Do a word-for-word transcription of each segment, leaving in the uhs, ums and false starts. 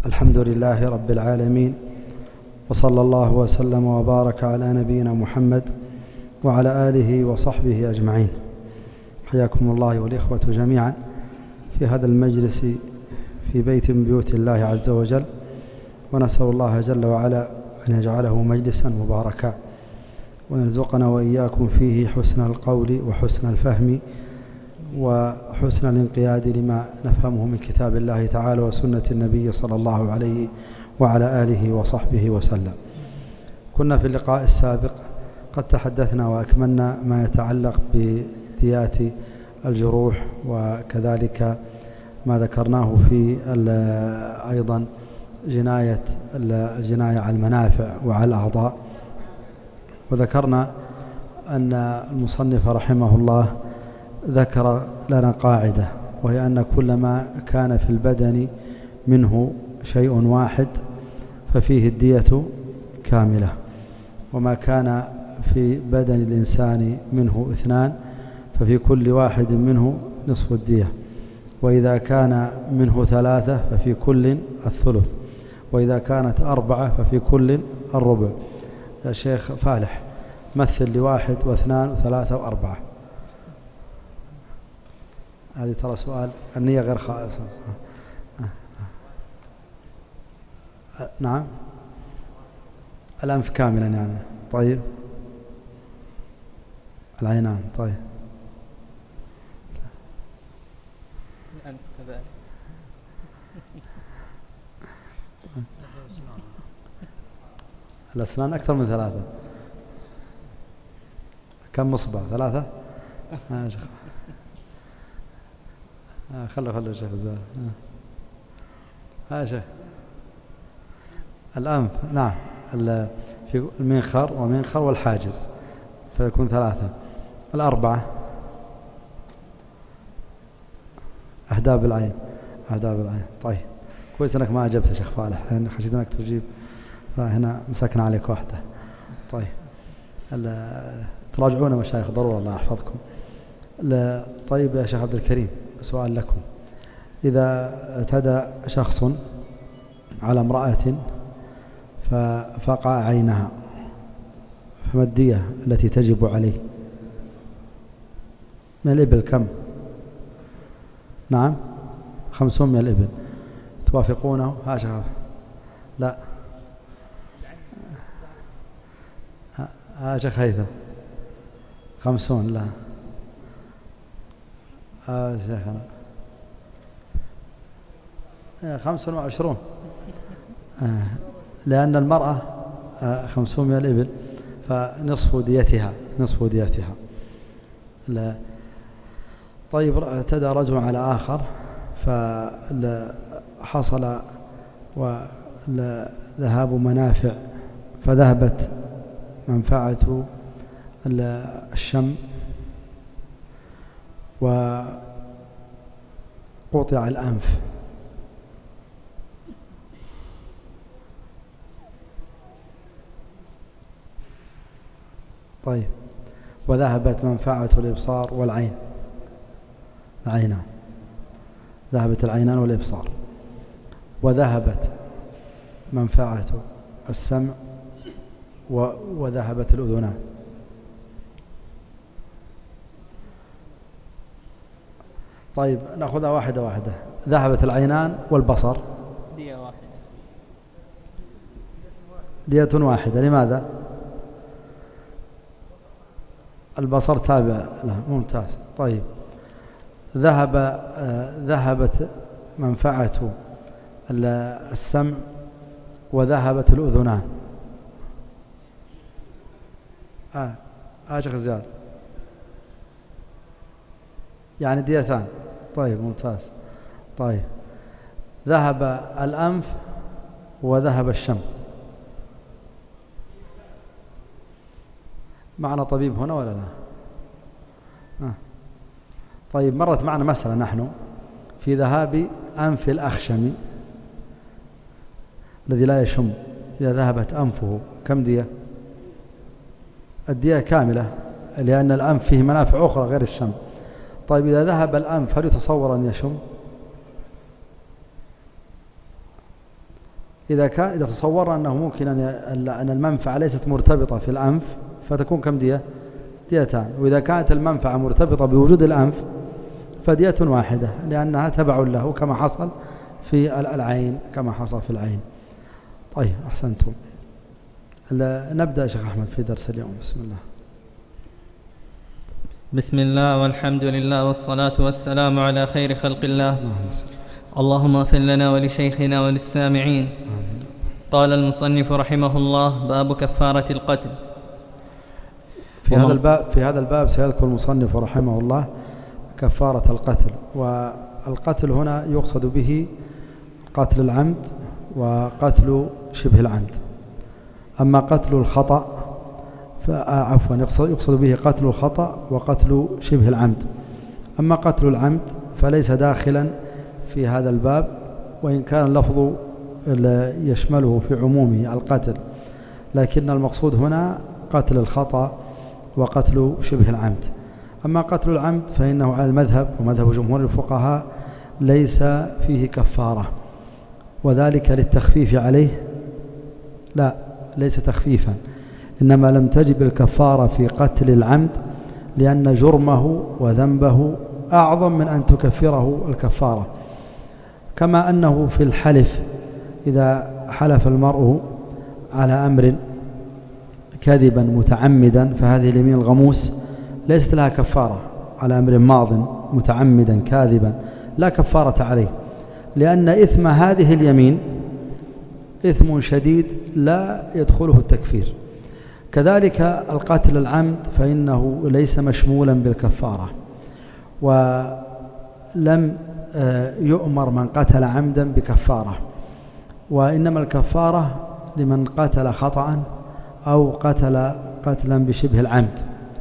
الحمد لله رب العالمين، وصلى الله وسلم وبارك على نبينا محمد وعلى آله وصحبه أجمعين. حياكم الله والإخوة جميعا في هذا المجلس في بيت من بيوت الله عز وجل، ونسأل الله جل وعلا أن يجعله مجلسا مباركا، ويرزقنا وإياكم فيه حسن القول وحسن الفهم وحسن الانقياد لما نفهمه من كتاب الله تعالى وسنة النبي صلى الله عليه وعلى آله وصحبه وسلم. كنا في اللقاء السابق قد تحدثنا وأكملنا ما يتعلق بديات الجروح، وكذلك ما ذكرناه في أيضا جناية الجناية على المنافع وعلى الأعضاء. وذكرنا أن المصنف رحمه الله ذكر لنا قاعدة، وهي أن كل ما كان في البدن منه شيء واحد ففيه الدية كاملة، وما كان في بدن الإنسان منه اثنان ففي كل واحد منه نصف الدية، وإذا كان منه ثلاثة ففي كل الثلث، وإذا كانت أربعة ففي كل الربع. يا شيخ فالح، مثل لواحد واثنان وثلاثة وأربعة. هذه ترى سؤال، النية غير خالصة. نعم، الأنف كاملا يعني. طيب، العينان. طيب، الأنف كذلك. الأسنان أكثر من ثلاثة. كم مصبع؟ ثلاثة. آه شيخ. آه خلوا خلوا الشيخ زوال. آه شيخ. الأنف نعم، في المنخر ومنخر والحاجز فيكون ثلاثة. الأربعة أهداب العين، أهداب العين. طيب، كويس أنك ما أجبت يا شيخ فالح، لأن خشيت أنك تجيب فهنا مسكنا عليك واحدة. طيب، تراجعون مشايخ ضرورة، الله يحفظكم. طيب يا شيخ عبد الكريم، سؤال لكم. إذا اعتدى شخص على امرأة ففقع عينها، فما الدية التي تجب عليه؟ من الإبل كم؟ نعم، خمسون من الإبل. توافقونه؟ ها شيخ؟ لا، ها شيخ هيثم؟ خمسون؟ لا، ها شيخنا خمسون وعشرون، لأن المرأة خمسون من الإبل فنصف ديتها، نصف ديتها. لا. طيب، اعتدى رجل على آخر فحصل وذهاب منافع، فذهبت منفعة الشم وقطع الأنف. طيب، وذهبت منفعة الإبصار والعين، العينان، ذهبت العينان والإبصار، وذهبت منفعة السمع وذهبت الأذنان. طيب، نأخذها واحدة واحدة. ذهبت العينان والبصر، دية واحدة. دية واحدة. لماذا؟ البصر تابع له. ممتاز. طيب، ذهب آه ذهبت منفعة السمع وذهبت الأذنان. آه آه شيخ زياد، يعني ديتان. طيب، ممتاز. طيب، ذهب الأنف وذهب الشم. معنا طبيب هنا ولا لا؟ آه. طيب، مرت معنا مسألة نحن في ذهاب أنف الأخشم الذي لا يشم. إذا ذهبت أنفه كم دية؟ الدية كاملة، لأن الأنف فيه منافع أخرى غير الشم. طيب، إذا ذهب الأنف هل يتصور أن يشم؟ إذا كان إذا تصورنا أنه ممكن أن المنفعة ليست مرتبطة في الأنف فتكون كم دية؟ ديتان. وإذا كانت المنفعة مرتبطة بوجود الأنف فدية واحدة لأنها تبع له كما حصل في العين كما حصل في العين. طيب أحسنتم. نبدأ يا شيخ أحمد في درس اليوم. بسم الله. بسم الله والحمد لله والصلاة والسلام على خير خلق الله. اللهم اغفر لنا ولشيخنا وللسامعين. قال المصنف رحمه الله: باب كفارة القتل. في هذا الباب في هذا الباب سيذكر المصنف رحمه الله كفارة القتل. والقتل هنا يقصد به قتل العمد وقتل شبه العمد. أما قتل الخطأ عفوا يقصد به قتل الخطأ وقتل شبه العمد. أما قتل العمد فليس داخلا في هذا الباب، وإن كان اللفظ يشمله في عمومه القتل، لكن المقصود هنا قتل الخطأ وقتل شبه العمد. أما قتل العمد فإنه على المذهب ومذهب جمهور الفقهاء ليس فيه كفارة، وذلك للتخفيف عليه. لا، ليس تخفيفا، إنما لم تجب الكفارة في قتل العمد لأن جرمه وذنبه أعظم من أن تكفره الكفارة. كما أنه في الحلف إذا حلف المرء على أمر كذبا متعمدا فهذه اليمين الغموس ليست لها كفارة على أمر ماض متعمدا كاذبا، لا كفارة عليه، لأن إثم هذه اليمين إثم شديد لا يدخله التكفير. كذلك القتل العمد فإنه ليس مشمولا بالكفارة، ولم يؤمر من قتل عمدا بكفارة، وإنما الكفارة لمن قتل خطأ أو قتل قتلا بشبه العمد.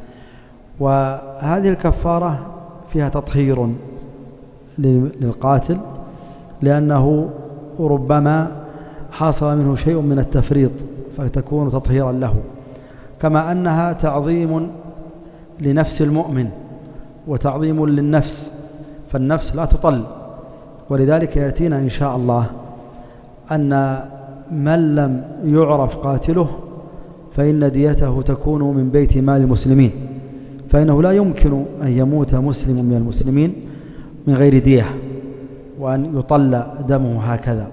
وهذه الكفارة فيها تطهير للقاتل لأنه ربما حصل منه شيء من التفريط فتكون تطهيرا له، كما أنها تعظيم لنفس المؤمن وتعظيم للنفس، فالنفس لا تطل. ولذلك يأتينا إن شاء الله أن من لم يعرف قاتله فإن ديته تكون من بيت مال المسلمين، فإنه لا يمكن أن يموت مسلم من المسلمين من غير دية وأن يطل دمه هكذا.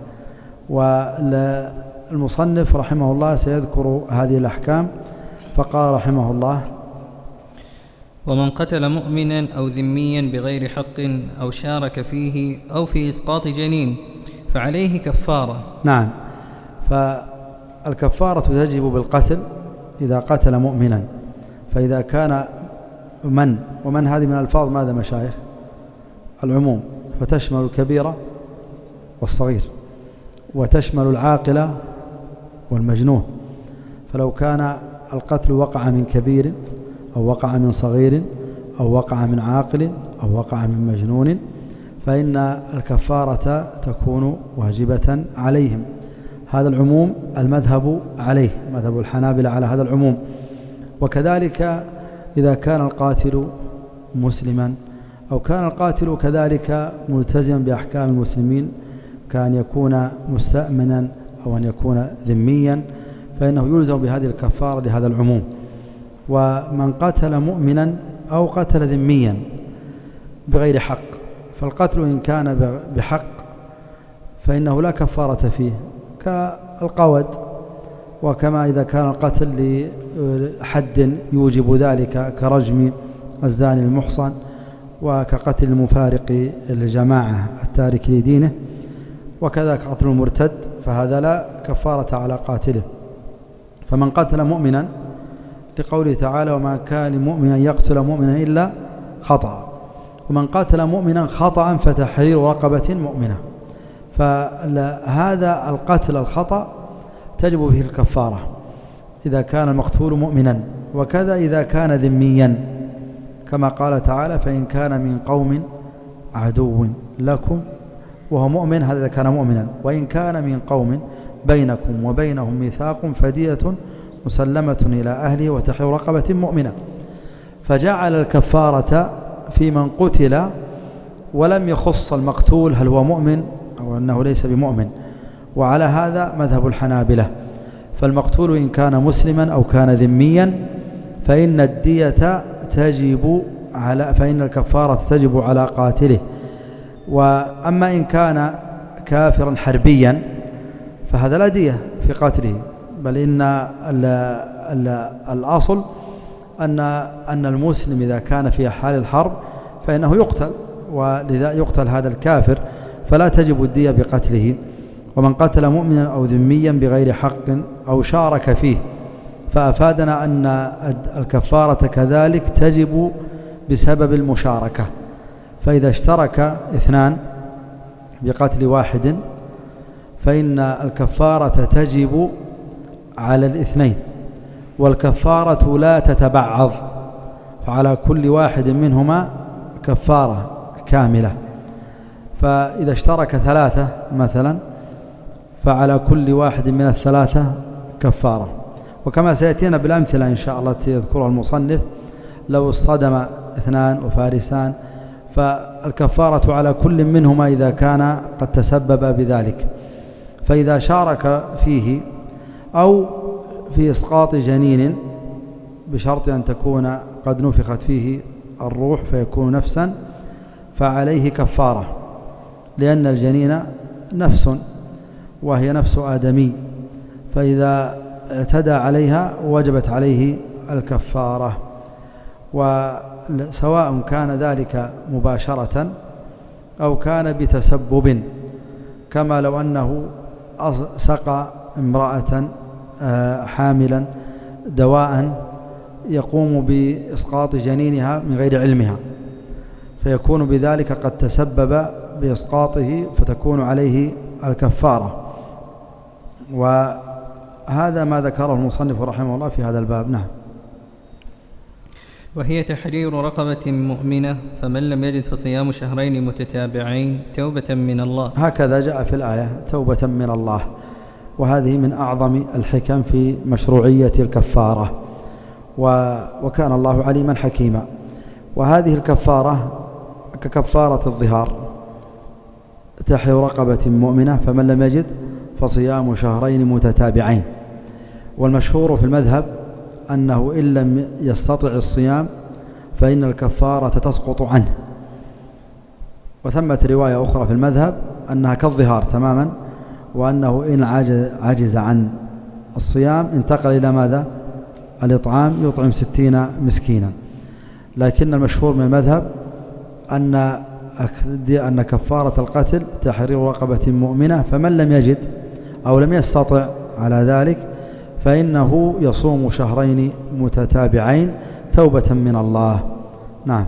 والمصنف رحمه الله سيذكر هذه الأحكام، فقال رحمه الله: ومن قتل مؤمنا أو ذميا بغير حق أو شارك فيه أو في إسقاط جنين فعليه كفارة. نعم، فالكفارة تجب بالقتل إذا قتل مؤمنا. فإذا كان من ومن هذه من الفاظ ماذا مشايخ؟ العموم، فتشمل الكبيرة والصغير وتشمل العاقلة والمجنون. فلو كان القتل وقع من كبير أو وقع من صغير أو وقع من عاقل أو وقع من مجنون فإن الكفارة تكون واجبة عليهم. هذا العموم المذهب عليه، مذهب الحنابلة على هذا العموم. وكذلك إذا كان القاتل مسلما أو كان القاتل كذلك ملتزما بأحكام المسلمين كأن يكون مستأمنا أو أن يكون ذميا فإنه يلزم بهذه الكفارة لهذا العموم. ومن قتل مؤمنا أو قتل ذميا بغير حق، فالقتل إن كان بحق فإنه لا كفارة فيه كالقود، وكما إذا كان القتل لحد يوجب ذلك كرجم الزاني المحصن، وكقتل المفارق الجماعة التارك لدينه، وكذلك قتل المرتد، فهذا لا كفارة على قاتله. فمن قتل مؤمنا لقوله تعالى: وما كان لمؤمن أن يقتل مؤمنا إلا خطأ، ومن قتل مؤمنا خطأ فتحرير رقبة مؤمنة. فهذا القتل الخطأ تجب به الكفارة إذا كان المقتول مؤمنا، وكذا إذا كان ذميا، كما قال تعالى: فإن كان من قوم عدو لكم وهو مؤمن، هذا كان مؤمنا، وإن كان من قوم بينكم وبينهم ميثاق فدية مسلمة إلى أهله وتحرير رقبة مؤمنة. فجعل الكفارة في من قتل ولم يخص المقتول هل هو مؤمن أو أنه ليس بمؤمن، وعلى هذا مذهب الحنابلة. فالمقتول إن كان مسلما أو كان ذميا فإن الدية تجب على فإن الكفارة تجب على قاتله. وأما إن كان كافرا حربيا فهذا لا دية في قاتله، بل إن ال ال الأصل أن أن المسلم إذا كان في حال الحرب فإنه يقتل، ولذا يقتل هذا الكافر فلا تجب الدية بقتله. ومن قتل مؤمنا أو ذميا بغير حق أو شارك فيه، فأفادنا أن الكفارة كذلك تجب بسبب المشاركة. فإذا اشترك اثنان بقتل واحد فإن الكفارة تجب على الاثنين، والكفارة لا تتبعض، فعلى كل واحد منهما كفارة كاملة. فإذا اشترك ثلاثة مثلا فعلى كل واحد من الثلاثة كفارة. وكما سيأتينا بالأمثلة إن شاء الله يذكرها المصنف، لو اصطدم اثنان وفارسان فالكفارة على كل منهما إذا كان قد تسبب بذلك. فإذا شارك فيه أو في إسقاط جنين بشرط أن تكون قد نفخت فيه الروح فيكون نفسا فعليه كفارة، لأن الجنين نفس وهي نفس آدمي، فإذا اعتدى عليها وجبت عليه الكفارة. وسواء كان ذلك مباشرة أو كان بتسبب، كما لو أنه سقى امرأة حاملا دواء يقوم بإسقاط جنينها من غير علمها، فيكون بذلك قد تسبب بإسقاطه فتكون عليه الكفارة. وهذا ما ذكره المصنف رحمه الله في هذا الباب. نعم. وهي تحرير رقبة مؤمنة، فمن لم يجد فصيام شهرين متتابعين توبة من الله. هكذا جاء في الآية توبة من الله، وهذه من أعظم الحكم في مشروعية الكفارة، وكان الله عليما حكيما. وهذه الكفارة ككفارة الظهار، تحرير رقبة مؤمنة فمن لم يجد فصيام شهرين متتابعين. والمشهور في المذهب أنه إن لم يستطع الصيام فإن الكفارة تسقط عنه. وثمت رواية أخرى في المذهب أنها كالظهار تماما، وأنه إن عجز عن الصيام انتقل إلى ماذا؟ الإطعام، يطعم ستين مسكينا. لكن المشهور من المذهب أن أن كفارة القتل تحرير رقبة مؤمنة، فمن لم يجد أو لم يستطع على ذلك فإنه يصوم شهرين متتابعين توبة من الله. نعم.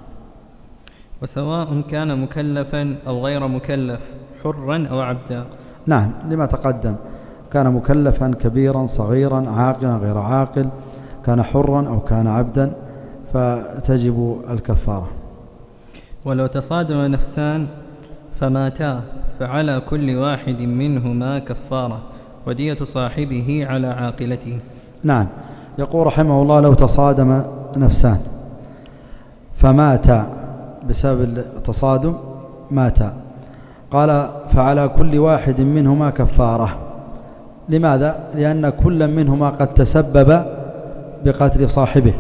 وسواء كان مكلفا أو غير مكلف، حرا أو عبدا. نعم، لما تقدم، كان مكلفا كبيرا صغيرا عاقلا غير عاقل، كان حرا أو كان عبدا، فتجب الكفارة. ولو تصادم نفسان فماتا فعلى كل واحد منهما كفارة، ودية صاحبه على عاقلته. نعم. يقول رحمه الله لو تصادم نفسان فماتا بسبب التصادم ماتا، قال فعلى كل واحد منهما كفارة. لماذا؟ لأن كل منهما قد تسبب بقتل صاحبه،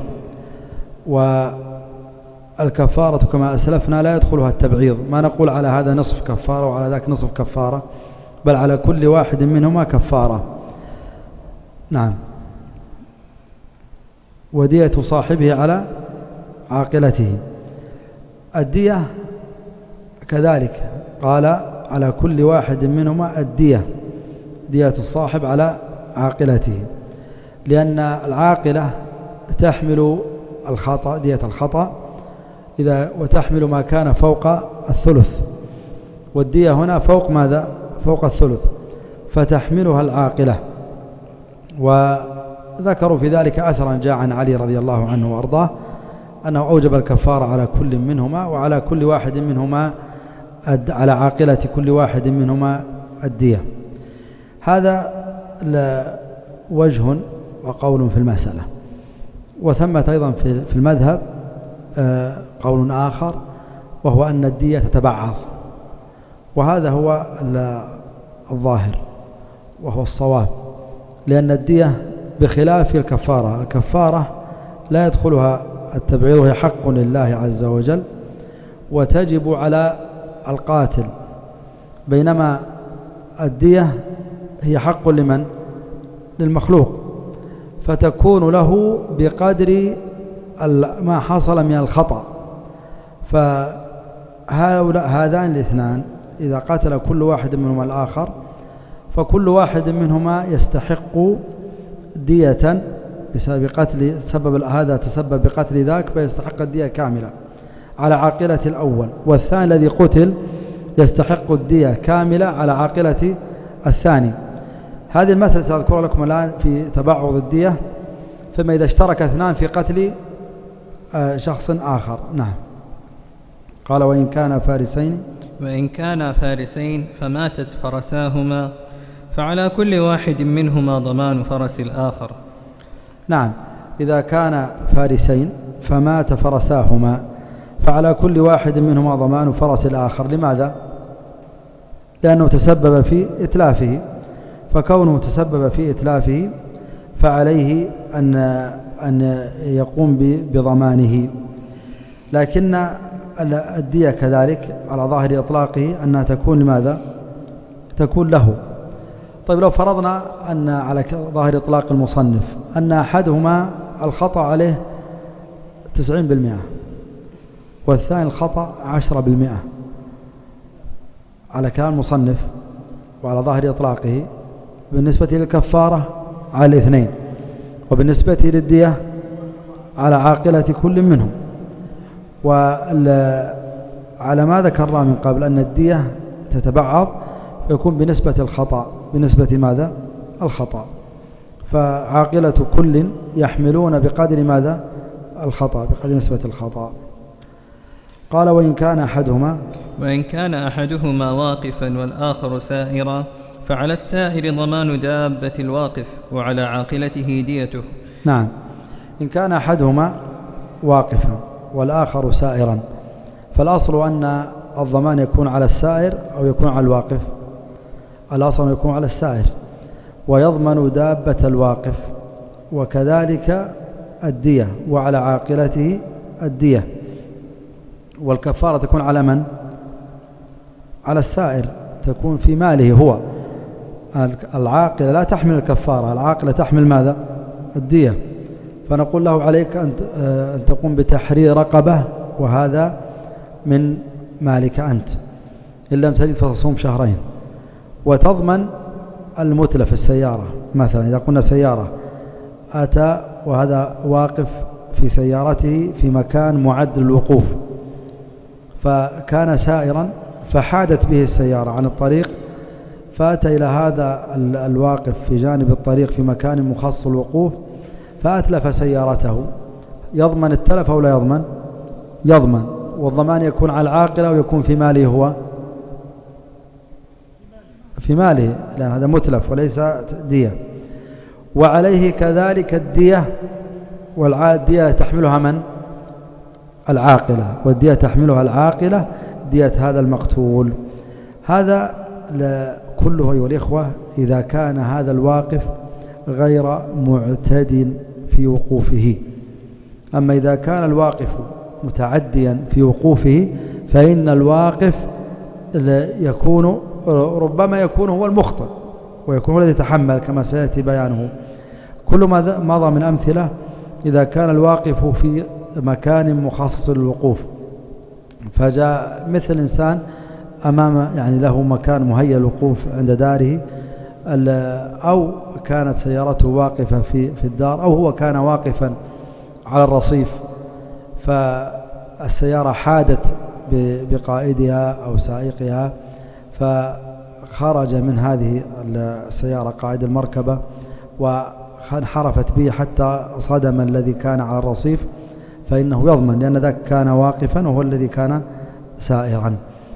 والكفارة كما أسلفنا لا يدخلها التبعيض، ما نقول على هذا نصف كفارة وعلى ذاك نصف كفارة، بل على كل واحد منهما كفارة. نعم. ودية صاحبه على عاقلته. الدية كذلك قال على كل واحد منهما الدية، دية الصاحب على عاقلته، لأن العاقلة تحمل الخطأ، دية الخطأ إذا وتحمل ما كان فوق الثلث، والدية هنا فوق ماذا؟ فوق الثلث، فتحملها العاقلة. وذكروا في ذلك أثرا جاء عن علي رضي الله عنه وأرضاه أنه أوجب الكفارة على كل منهما، وعلى كل واحد منهما على عاقلة كل واحد منهما الدية. هذا وجه وقول في المسألة. وثمة أيضا في المذهب قول آخر، وهو أن الدية تتبعض، وهذا هو الظاهر. وهو الصواب، لأن الدية بخلاف الكفارة. الكفارة لا يدخلها التبعيض، وهي حق لله عز وجل وتجب على القاتل، بينما الدية هي حق لمن؟ للمخلوق، فتكون له بقدر ما حصل من الخطأ. فهذان الاثنان إذا قتل كل واحد منهما الآخر فكل واحد منهما يستحق دية بسبب قتل، سبب هذا تسبب بقتل ذاك فيستحق الدية كاملة على عاقلة الأول، والثاني الذي قتل يستحق الدية كاملة على عاقلة الثاني. هذه المسألة سأذكر لكم الآن في تبعض الدية، ثم إذا اشترك اثنان في قتل شخص آخر. نعم. قال وإن كان فارسين وإن كان فارسين فماتت فرساهما فعلى كل واحد منهما ضمان فرس الآخر. نعم، إذا كان فارسين فمات فرساهما فعلى كل واحد منهما ضمان فرس الآخر. لماذا؟ لأنه تسبب في إتلافه، فكونه تسبب في إتلافه فعليه أن أن يقوم بضمانه. لكن الدية كذلك على ظاهر إطلاقه أنها تكون لماذا؟ تكون له. طيب لو فرضنا أن على ظاهر إطلاق المصنف أن أحدهما الخطأ عليه تسعين بالمئة والثاني الخطأ عشرة بالمئة، على كلام المصنف وعلى ظاهر إطلاقه بالنسبة للكفارة على الاثنين، وبالنسبة للدية على عاقلة كل منهم. وعلى ما ذكرنا من قبل أن الدية تتبعض فيكون بنسبة الخطأ، بنسبة ماذا؟ الخطأ، فعاقلة كل يحملون بقدر ماذا؟ الخطأ، بقدر نسبة الخطأ. قال وإن كان أحدهما وإن كان أحدهما واقفا والآخر سائرا فعلى السائر ضمان دابة الواقف وعلى عاقلته ديته. نعم، إن كان أحدهما واقفا والآخر سائرا فالأصل أن الضمان يكون على السائر أو يكون على الواقف. الأصل يكون على السائر ويضمن دابة الواقف، وكذلك الدية وعلى عاقلته الدية. والكفارة تكون على من؟ على السائر، تكون في ماله هو. العاقلة لا تحمل الكفارة، العاقلة تحمل ماذا؟ الدية. فنقول له عليك أن تقوم بتحرير رقبة وهذا من مالك أنت، إن لم تجد فتصوم شهرين. وتضمن المتلف السيارة مثلا، إذا قلنا سيارة أتى وهذا واقف في سيارته في مكان معد للوقوف، فكان سائرا فحادت به السيارة عن الطريق فأتى إلى هذا الواقف في جانب الطريق في مكان مخصص الوقوف فأتلف سيارته، يضمن التلف أو لا يضمن؟ يضمن. والضمان يكون على العاقلة ويكون في ماله هو، في ماله، لأن هذا متلف وليس دية. وعليه كذلك الدية، والدية تحملها من؟ العاقلة، والدية تحملها العاقلة دية هذا المقتول. هذا كله أيها الإخوة إذا كان هذا الواقف غير معتد في وقوفه. أما إذا كان الواقف متعديا في وقوفه فإن الواقف يكون ربما يكون هو المخطئ ويكون هو الذي يتحمل كما سيأتي بيانه. كل ما مضى من أمثلة إذا كان الواقف في مكان مخصص للوقوف فجاء مثل إنسان أمام يعني له مكان مهيأ للوقوف عند داره، أو كانت سيارته واقفة في في الدار، أو هو كان واقفا على الرصيف فالسيارة حادت بقائدها أو سائقها فخرج من هذه السيارة قائد المركبة وانحرفت به حتى صدم الذي كان على الرصيف، فإنه يضمن لأن ذاك كان واقفا وهو الذي كان سائرا،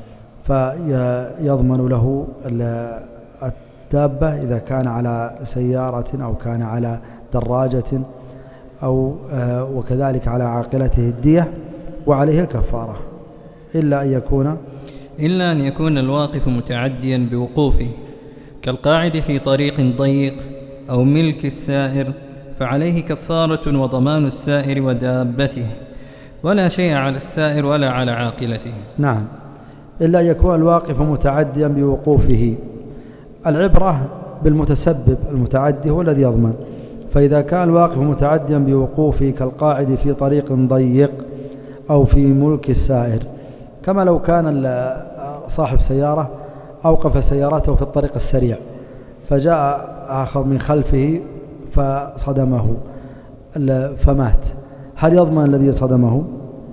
فيضمن له الدابة إذا كان على سيارة أو كان على دراجة أو وكذلك على عاقلته الدية وعليه الكفارة، إلا أن يكون إلا أن يكون الواقف متعديا بوقوفه كالقاعد في طريق ضيق أو ملك السائر فعليه كفارة وضمان السائر ودابته، ولا شيء على السائر ولا على عاقلته. نعم، إلا يكون الواقف متعديا بوقوفه. العبرة بالمتسبب، المتعدي هو الذي يضمن. فإذا كان الواقف متعديا بوقوفه كالقاعد في طريق ضيق أو في ملك السائر، كما لو كان صاحب سيارة أوقف سيارته في الطريق السريع فجاء آخر من خلفه فصدمه فمات، هل يضمن الذي صدمه؟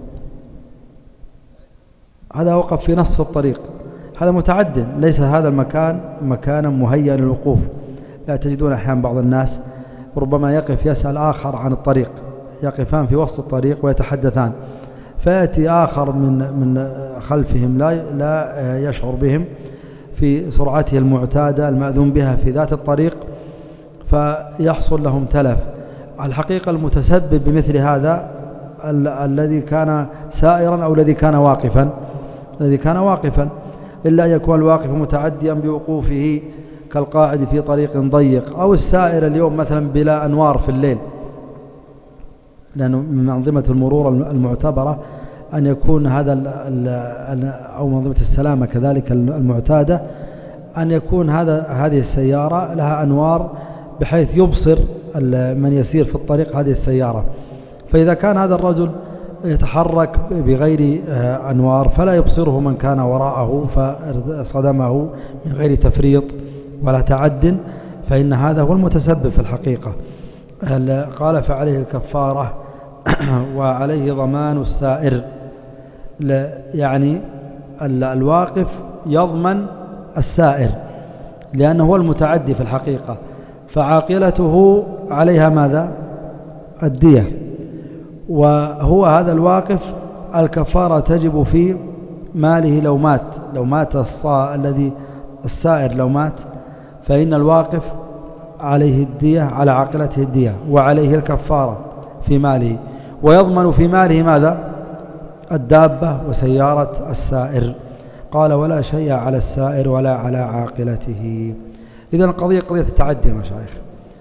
هذا وقف في نصف الطريق، هذا متعد، ليس هذا المكان مكانا مهيئا للوقوف. لا تجدون أحيانا بعض الناس ربما يقف يسأل آخر عن الطريق، يقفان في وسط الطريق ويتحدثان، فيأتي آخر من من خلفهم لا لا يشعر بهم في سرعته المعتادة المأذون بها في ذات الطريق، فيحصل لهم تلف. الحقيقة المتسبب بمثل هذا ال الذي كان سائرا أو الذي كان واقفا الذي كان واقفا إلا يكون الواقف متعديا بوقوفه كالقاعد في طريق ضيق، أو السائر اليوم مثلا بلا أنوار في الليل، لأنه من أنظمة المرور المعتبرة أن يكون هذا ال ال أو منظمة السلامة كذلك المعتادة أن يكون هذا هذه السيارة لها أنوار بحيث يبصر من يسير في الطريق هذه السيارة. فإذا كان هذا الرجل يتحرك بغير أنوار فلا يبصره من كان وراءه فصدمه من غير تفريط ولا تعد، فإن هذا هو المتسبب في الحقيقة. قال فعليه الكفارة وعليه ضمان السائر، يعني الواقف يضمن السائر لأنه هو المتعدي في الحقيقة، فعاقلته عليها ماذا؟ الدية. وهو هذا الواقف الكفارة تجب في ماله لو مات لو مات الذي السائر لو مات فإن الواقف عليه الدية، على عاقلته الدية، وعليه الكفارة في ماله، ويضمن في ماله ماذا؟ الدابة وسيارة السائر. قال ولا شيء على السائر ولا على عاقلته. إذن القضية قضية التعدي يا مشايخ،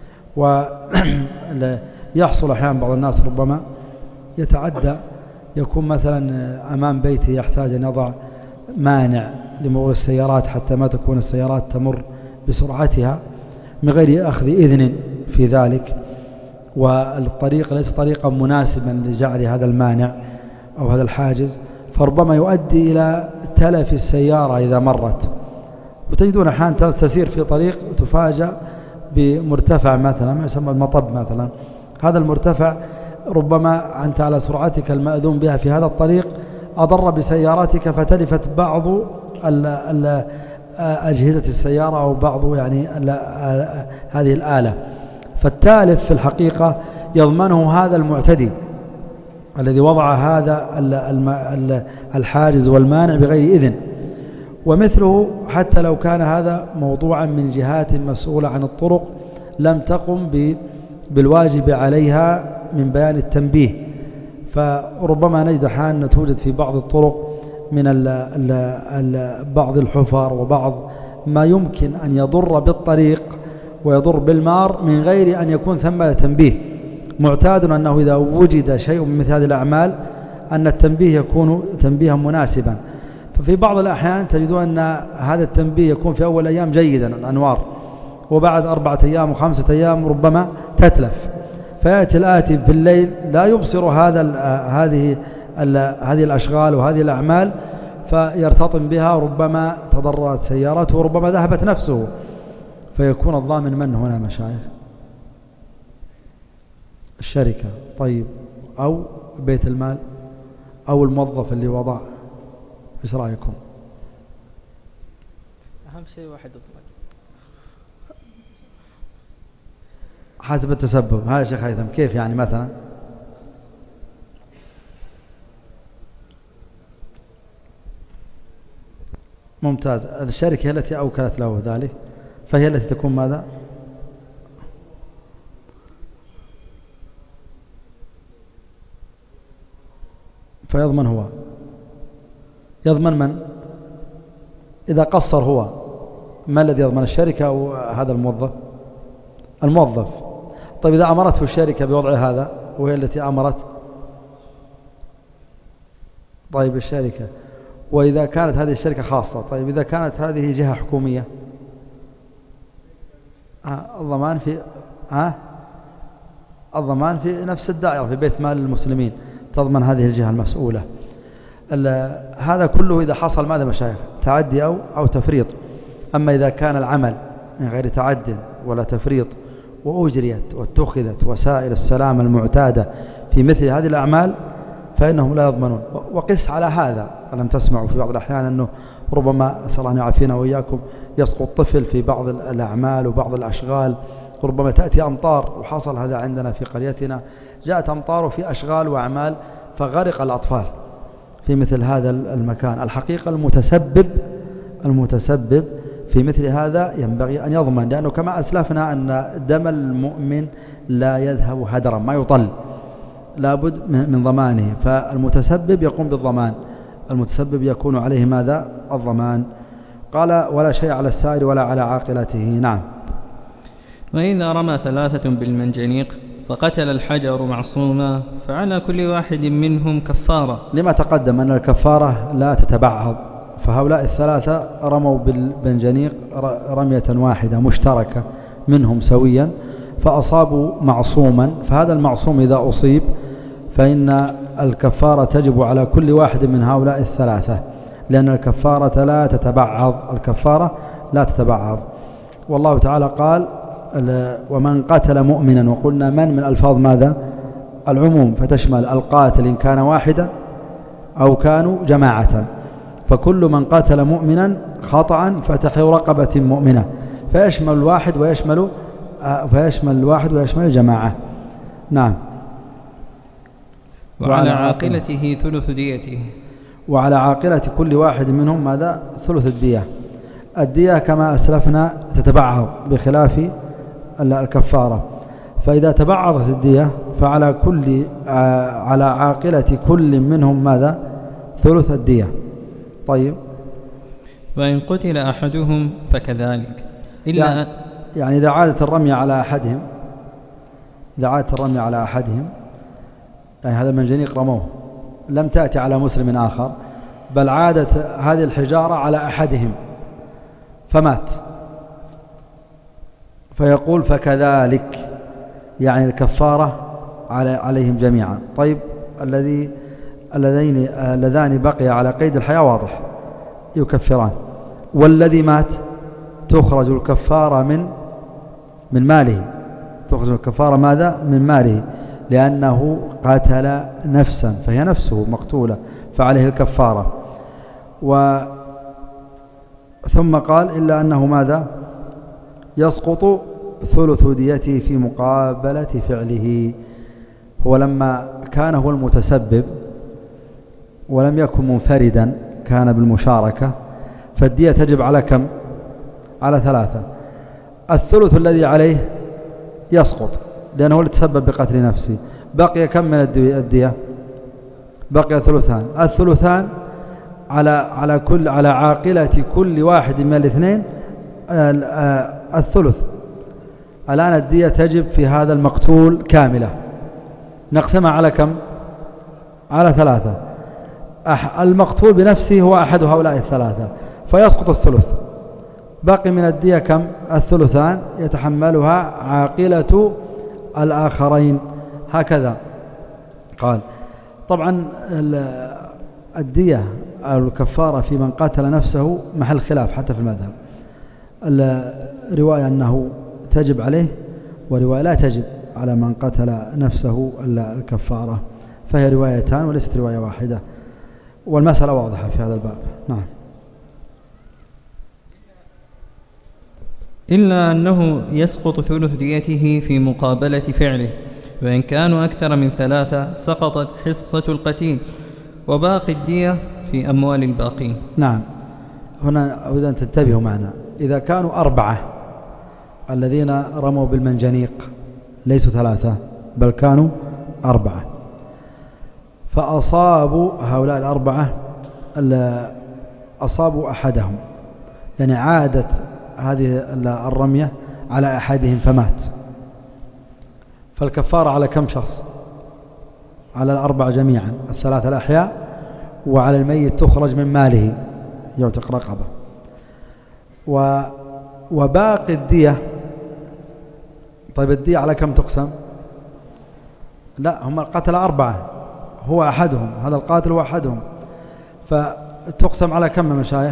ويحصل أحيانا بعض الناس ربما يتعدى، يكون مثلا أمام بيته يحتاج أن يضع مانع لمرور السيارات حتى ما تكون السيارات تمر بسرعتها من غير أخذ إذن في ذلك، والطريق ليس طريقا مناسبا لجعل هذا المانع أو هذا الحاجز، فربما يؤدي إلى تلف السيارة إذا مرت. وتجدون أحيانا تسير في طريق تفاجأ بمرتفع مثلا ما يسمى المطب مثلا، هذا المرتفع ربما أنت على سرعتك المأذون بها في هذا الطريق أضر بسيارتك فتلفت بعض ال ال أجهزة السيارة أو بعض يعني هذه الآلة، فالتالف في الحقيقة يضمنه هذا المعتدي الذي وضع هذا الحاجز والمانع بغير إذن. ومثله حتى لو كان هذا موضوعا من جهات مسؤولة عن الطرق لم تقم بالواجب عليها من بيان التنبيه، فربما نجد أحيانا توجد في بعض الطرق من ال ال ال بعض الحفر وبعض ما يمكن أن يضر بالطريق ويضر بالمار من غير أن يكون ثم تنبيه. معتاد أنه إذا وجد شيء من مثل هذه الأعمال أن التنبيه يكون تنبيها مناسبا، ففي بعض الأحيان تجدون أن هذا التنبيه يكون في أول أيام جيدا الأنوار، وبعد أربعة أيام وخمسة أيام ربما تتلف، فيأتي الآتي في الليل لا يبصر هذا هذه هذه الأشغال وهذه الأعمال فيرتطم بها، وربما تضررت سيارته وربما ذهبت نفسه، فيكون الضامن من هنا مشايخ؟ الشركة، طيب، أو بيت المال أو الموظف اللي وضع. ايش رأيكم؟ أهم شيء واحد يطلق حسب التسبب. ها يا شيخ هيثم كيف يعني مثلا؟ ممتاز. الشركة التي أوكلت له ذلك فهي التي تكون ماذا؟ فيضمن هو. يضمن من؟ إذا قصر هو ما الذي يضمن، الشركة أو هذا الموظف؟ الموظف. طيب إذا أمرته الشركة بوضع هذا وهي التي أمرت، طيب الشركة. وإذا كانت هذه الشركة خاصة، طيب إذا كانت هذه جهة حكومية، آه الضمان في آه الضمان في نفس الدائرة، في بيت مال المسلمين تضمن هذه الجهة المسؤولة. هذا كله إذا حصل ماذا مشايخ؟ تعدي أو أو تفريط. أما إذا كان العمل من غير تعد ولا تفريط وأجريت واتخذت وسائل السلامة المعتادة في مثل هذه الأعمال فإنهم لا يضمنون. وقس على هذا، ألم تسمعوا في بعض الأحيان أنه ربما أسأل الله أن يعافينا وإياكم يسقط طفل في بعض الأعمال وبعض الأشغال، ربما تأتي أمطار، وحصل هذا عندنا في قريتنا، جاءت أمطار في أشغال وأعمال فغرق الأطفال في مثل هذا المكان. الحقيقة المتسبب المتسبب في مثل هذا ينبغي أن يضمن، لأنه كما أسلفنا أن دم المؤمن لا يذهب هدرا، ما يطل، لابد من ضمانه. فالمتسبب يقوم بالضمان، المتسبب يكون عليه ماذا؟ الضمان. قال ولا شيء على السائر ولا على عاقلته. نعم. وإذا رمى ثلاثة بالمنجنيق فقتل الحجر معصوما فعلى كل واحد منهم كفارة. لما تقدم أن الكفارة لا تتبعض، فهؤلاء الثلاثة رموا بالمنجنيق رمية واحدة مشتركة منهم سويا فأصابوا معصوما، فهذا المعصوم إذا أصيب فإن الكفارة تجب على كل واحد من هؤلاء الثلاثة، لأن الكفارة لا تتبعض، الكفارة لا تتبعض. والله تعالى قال ومن قتل مؤمنا، وقلنا من من الألفاظ ماذا؟ العموم، فتشمل القاتل إن كان واحدا أو كانوا جماعة، فكل من قتل مؤمنا خطأ فتحرير رقبة مؤمنة، فيشمل الواحد ويشمل فيشمل الواحد ويشمل الجماعة. نعم. وعلى عاقلته ثلث ديته، وعلى عاقلة كل واحد منهم ماذا؟ ثلث الدية. الدية كما أسلفنا تتبعض بخلاف الكفارة، فإذا تبعضت الدية فعلى كل على عاقلة كل منهم ماذا؟ ثلث الدية. طيب. وإن قتل أحدهم فكذلك، إلا يعني, يعني إذا عادت الرمي على أحدهم إذا عادت الرمي على أحدهم يعني هذا المنجنيق رموه، لم تأتي على مسلم آخر، بل عادت هذه الحجارة على أحدهم فمات، فيقول فكذلك، يعني الكفارة على عليهم جميعا. طيب الذي اللذين اللذان بقي على قيد الحياة واضح يكفران، والذي مات تخرج الكفارة من من ماله، تخرج الكفارة ماذا؟ من ماله، لأنه قتل نفسا فهي نفسه مقتولة فعليه الكفارة. و ثم قال إلا أنه ماذا؟ يسقط ثلث ديته في مقابلة فعله. هو لما كان هو المتسبب ولم يكن منفردا، كان بالمشاركة، فالدية تجب على كم؟ على ثلاثة. الثلث الذي عليه يسقط لأنه هو اللي تسبب بقتل نفسه. بقي كم من الدية؟ بقي ثلثان. الثلثان على على كل على عاقلة كل واحد من الاثنين الثلث. الآن الدية تجب في هذا المقتول كاملة، نقسمها على كم؟ على ثلاثة. المقتول بنفسه هو أحد هؤلاء الثلاثة فيسقط الثلث. باقي من الدية كم؟ الثلثان يتحملها عاقلة الآخرين. هكذا قال. طبعا الدية أو الكفارة في من قتل نفسه محل خلاف حتى في المذهب. الرواية أنه تجب عليه، ورواية لا تجب على من قتل نفسه الكفارة، فهي روايتان وليست رواية واحدة، والمسألة واضحة في هذا الباب. نعم. إلا أنه يسقط ثلث ديته في مقابلة فعله، وإن كانوا أكثر من ثلاثة سقطت حصة القتيل وباقي الدية في أموال الباقين. نعم. هنا أود أن تنتبهوا معنا، إذا كانوا أربعة الذين رموا بالمنجنيق ليسوا ثلاثة بل كانوا أربعة، فأصابوا هؤلاء الأربعة أصابوا أحدهم، يعني عادت هذه الرمية على أحدهم فمات، فالكفارة على كم شخص؟ على الأربع جميعا، الثلاثة الأحياء، وعلى الميت تخرج من ماله يعتق رقبة. وباقي الدية، طيب الدية على كم تقسم؟ لا، هم القتل أربعة، هو أحدهم، هذا القاتل هو أحدهم، فتقسم على كم مشايخ؟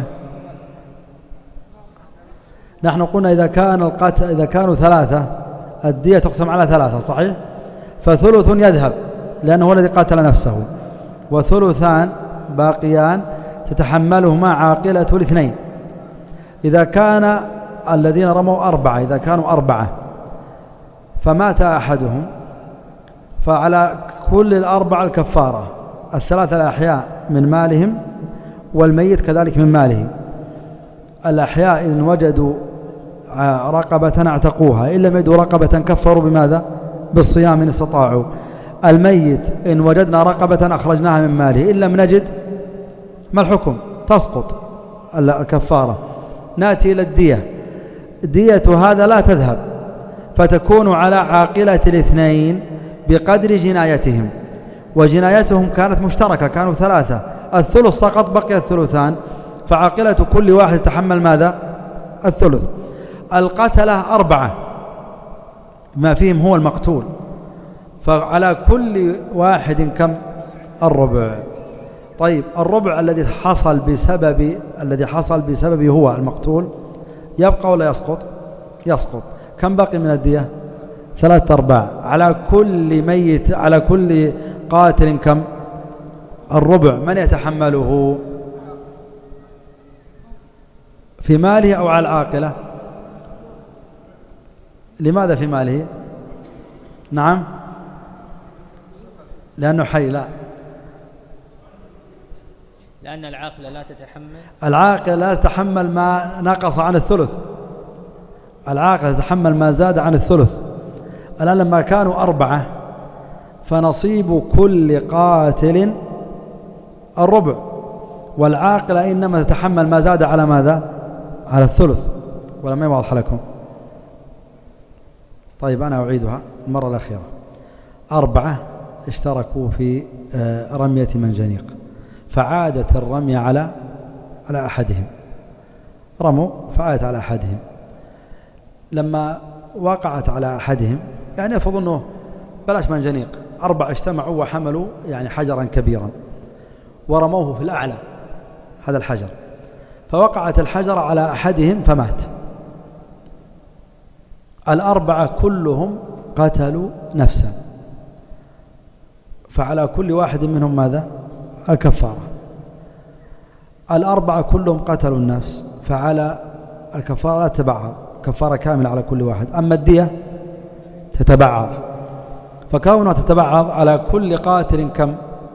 نحن قلنا إذا كان القتل إذا كانوا ثلاثة الدية تقسم على ثلاثة، صحيح؟ فثلث يذهب لأنه هو الذي قاتل نفسه، وثلثان باقيان تتحملهما عاقلة الاثنين. إذا كان الذين رموا أربعة، إذا كانوا أربعة فمات أحدهم، فعلى كل الأربعة الكفارة، الثلاثة الأحياء من مالهم والميت كذلك من ماله. الأحياء إن وجدوا رقبة اعتقوها، إن لم يجدوا رقبة كفروا بماذا؟ بالصيام إن استطاعوا. الميت إن وجدنا رقبة أخرجناها من ماله، إن لم نجد ما الحكم؟ تسقط الكفارة. نأتي إلى الدية، دية هذا لا تذهب، فتكون على عاقلة الاثنين بقدر جنايتهم، وجنايتهم كانت مشتركة، كانوا ثلاثة، الثلث سقط بقي الثلثان، فعاقلة كل واحد تحمل ماذا؟ الثلث. القتلة أربعة ما فيهم هو المقتول، فعلى كل واحد كم؟ الربع. طيب الربع الذي حصل بسبب الذي حصل بسببه هو المقتول يبقى ولا يسقط؟ يسقط. كم بقي من الدية؟ ثلاثة أرباع. على كل ميت على كل قاتل كم؟ الربع. من يتحمله؟ في ماله أو على العاقلة؟ لماذا في ماله؟ نعم، لأنه حي. لا، لأن العاقلة لا تتحمل العاقلة لا تتحمل ما نقص عن الثلث، العاقلة تتحمل ما زاد عن الثلث. الآن لما كانوا أربعة فنصيب كل قاتل الربع، والعاقلة إنما تتحمل ما زاد على ماذا؟ على الثلث. ولا ما يوضح لكم؟ طيب أنا أعيدها المرة الأخيرة. أربعة اشتركوا في رمية منجنيق، فعادت الرمية على على أحدهم، رموا فعادت على أحدهم. لما وقعت على أحدهم، يعني أفضل أنه بلاش منجنيق، أربعة اجتمعوا وحملوا يعني حجرا كبيرا ورموه في الأعلى هذا الحجر، فوقعت الحجر على أحدهم فمات. الأربعة كلهم قتلوا نفسا، فعلى كل واحد منهم ماذا؟ الكفارة. الأربعة كلهم قتلوا النفس، فعلى الكفارة لا تتبعض، كفارة كاملة على كل واحد. أما الدية تتبعض، فكونها تتبعض على كل قاتل كم؟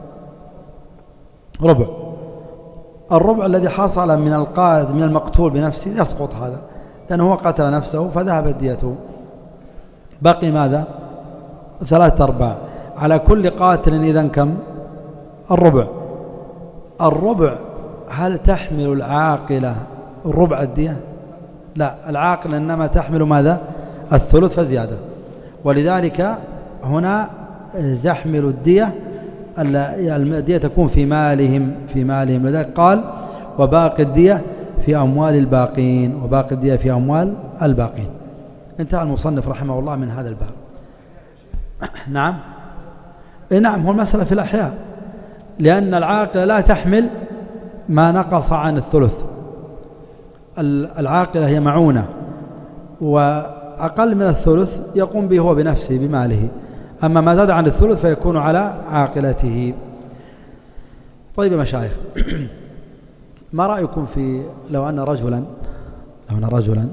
ربع. الربع الذي حصل من القاتل من المقتول بنفسه يسقط هذا، لأنه هو قتل نفسه فذهبت ديته. بقي ماذا؟ ثلاثة أرباع. على كل قاتل إذن كم؟ الربع. الربع هل تحمل العاقلة الربع الدية؟ لا، العاقلة إنما تحمل ماذا؟ الثلث فزيادة. ولذلك هنا يحمل الدية، الدية تكون في مالهم في مالهم لذلك قال وباقي الدية في أموال الباقين، وباقي الدية في أموال الباقين. انتهى المصنف رحمه الله من هذا الباب. نعم إيه نعم، هو المسألة في الأحياء، لأن العاقلة لا تحمل ما نقص عن الثلث. العاقلة هي معونة، وأقل من الثلث يقوم به هو بنفسه بماله، أما ما زاد عن الثلث فيكون على عاقلته. طيب يا مشايخ، ما رأيكم في لو أن رجلا لو أن رجلا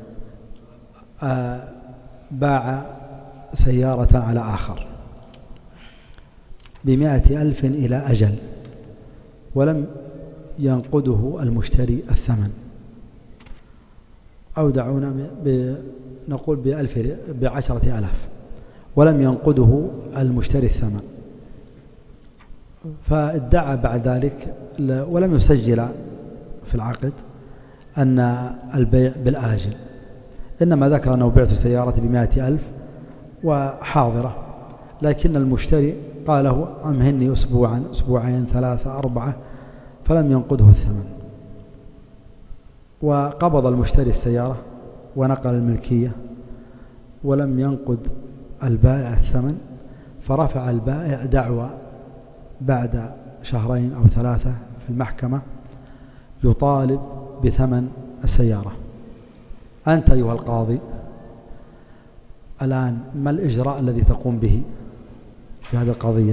باع سيارة على آخر بمائة ألف إلى أجل، ولم ينقده المشتري الثمن، أو دعونا نقول بألف بعشرة آلاف، ولم ينقده المشتري الثمن، فادعى بعد ذلك ولم يسجل في العقد أن البيع بالآجل، إنما ذكر أنه بعت سيارتي بمائة ألف وحاضرة، لكن المشتري قال له أمهني أسبوعا أسبوعين ثلاثة أربعة، فلم ينقده الثمن، وقبض المشتري السيارة ونقل الملكية ولم ينقد البائع الثمن، فرفع البائع دعوى بعد شهرين أو ثلاثة في المحكمة يطالب بثمن السيارة. أنت أيها القاضي الآن ما الإجراء الذي تقوم به في هذه القضية؟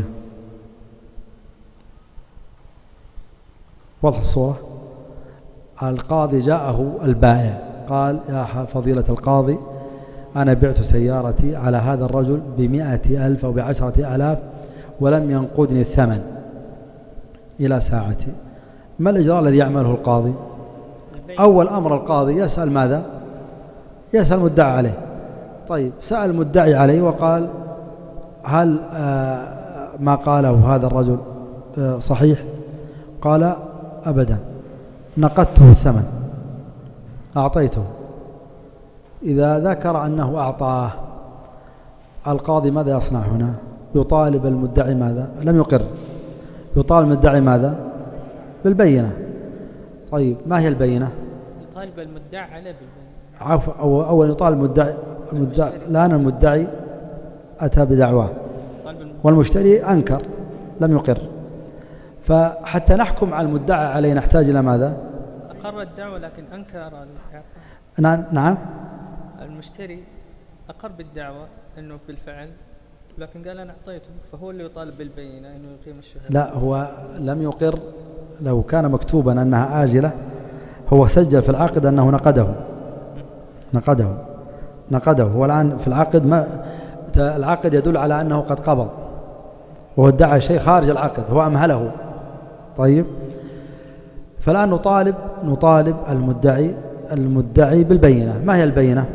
واضح الصورة؟ القاضي جاءه البائع قال يا فضيلة القاضي أنا بعت سيارتي على هذا الرجل بمئة ألف أو بعشرة ألاف ولم ينقدني الثمن إلى ساعتي، ما الإجراء الذي يعمله القاضي؟ أول أمر القاضي يسأل ماذا؟ يسأل المدعي عليه. طيب سأل المدعي عليه وقال هل ما قاله هذا الرجل صحيح؟ قال أبدا، نقدته الثمن أعطيته. إذا ذكر أنه أعطاه، القاضي ماذا يصنع هنا؟ يطالب المدعي ماذا؟ لم يقر، يطالب المدعي ماذا؟ بالبينة. طيب ما هي البينة؟ يطالب المدعي عليه بالبينة. عفوا، أو أول يطالب المدعي, المدعي الآن المدعي أتى بدعواه والمشتري أنكر لم يقر، فحتى نحكم على المدعي عليه نحتاج إلى ماذا؟ أقر الدعوة لكن أنكر. نعم نعم المشتري أقر بالدعوة أنه بالفعل، لكن قال أنا أعطيته، فهو اللي يطالب بالبينة أنه يقيم الشهادة. لا، هو لم يقر. لو كان مكتوبا أنها آجلة هو سجل في العقد أنه نقده نقده نقده هو الآن في العقد ما العقد يدل على أنه قد قبض، وهو ادعى شيء خارج العقد هو أمهله. طيب فالآن نطالب نطالب المدعي المدعي بالبينة. ما هي البينة؟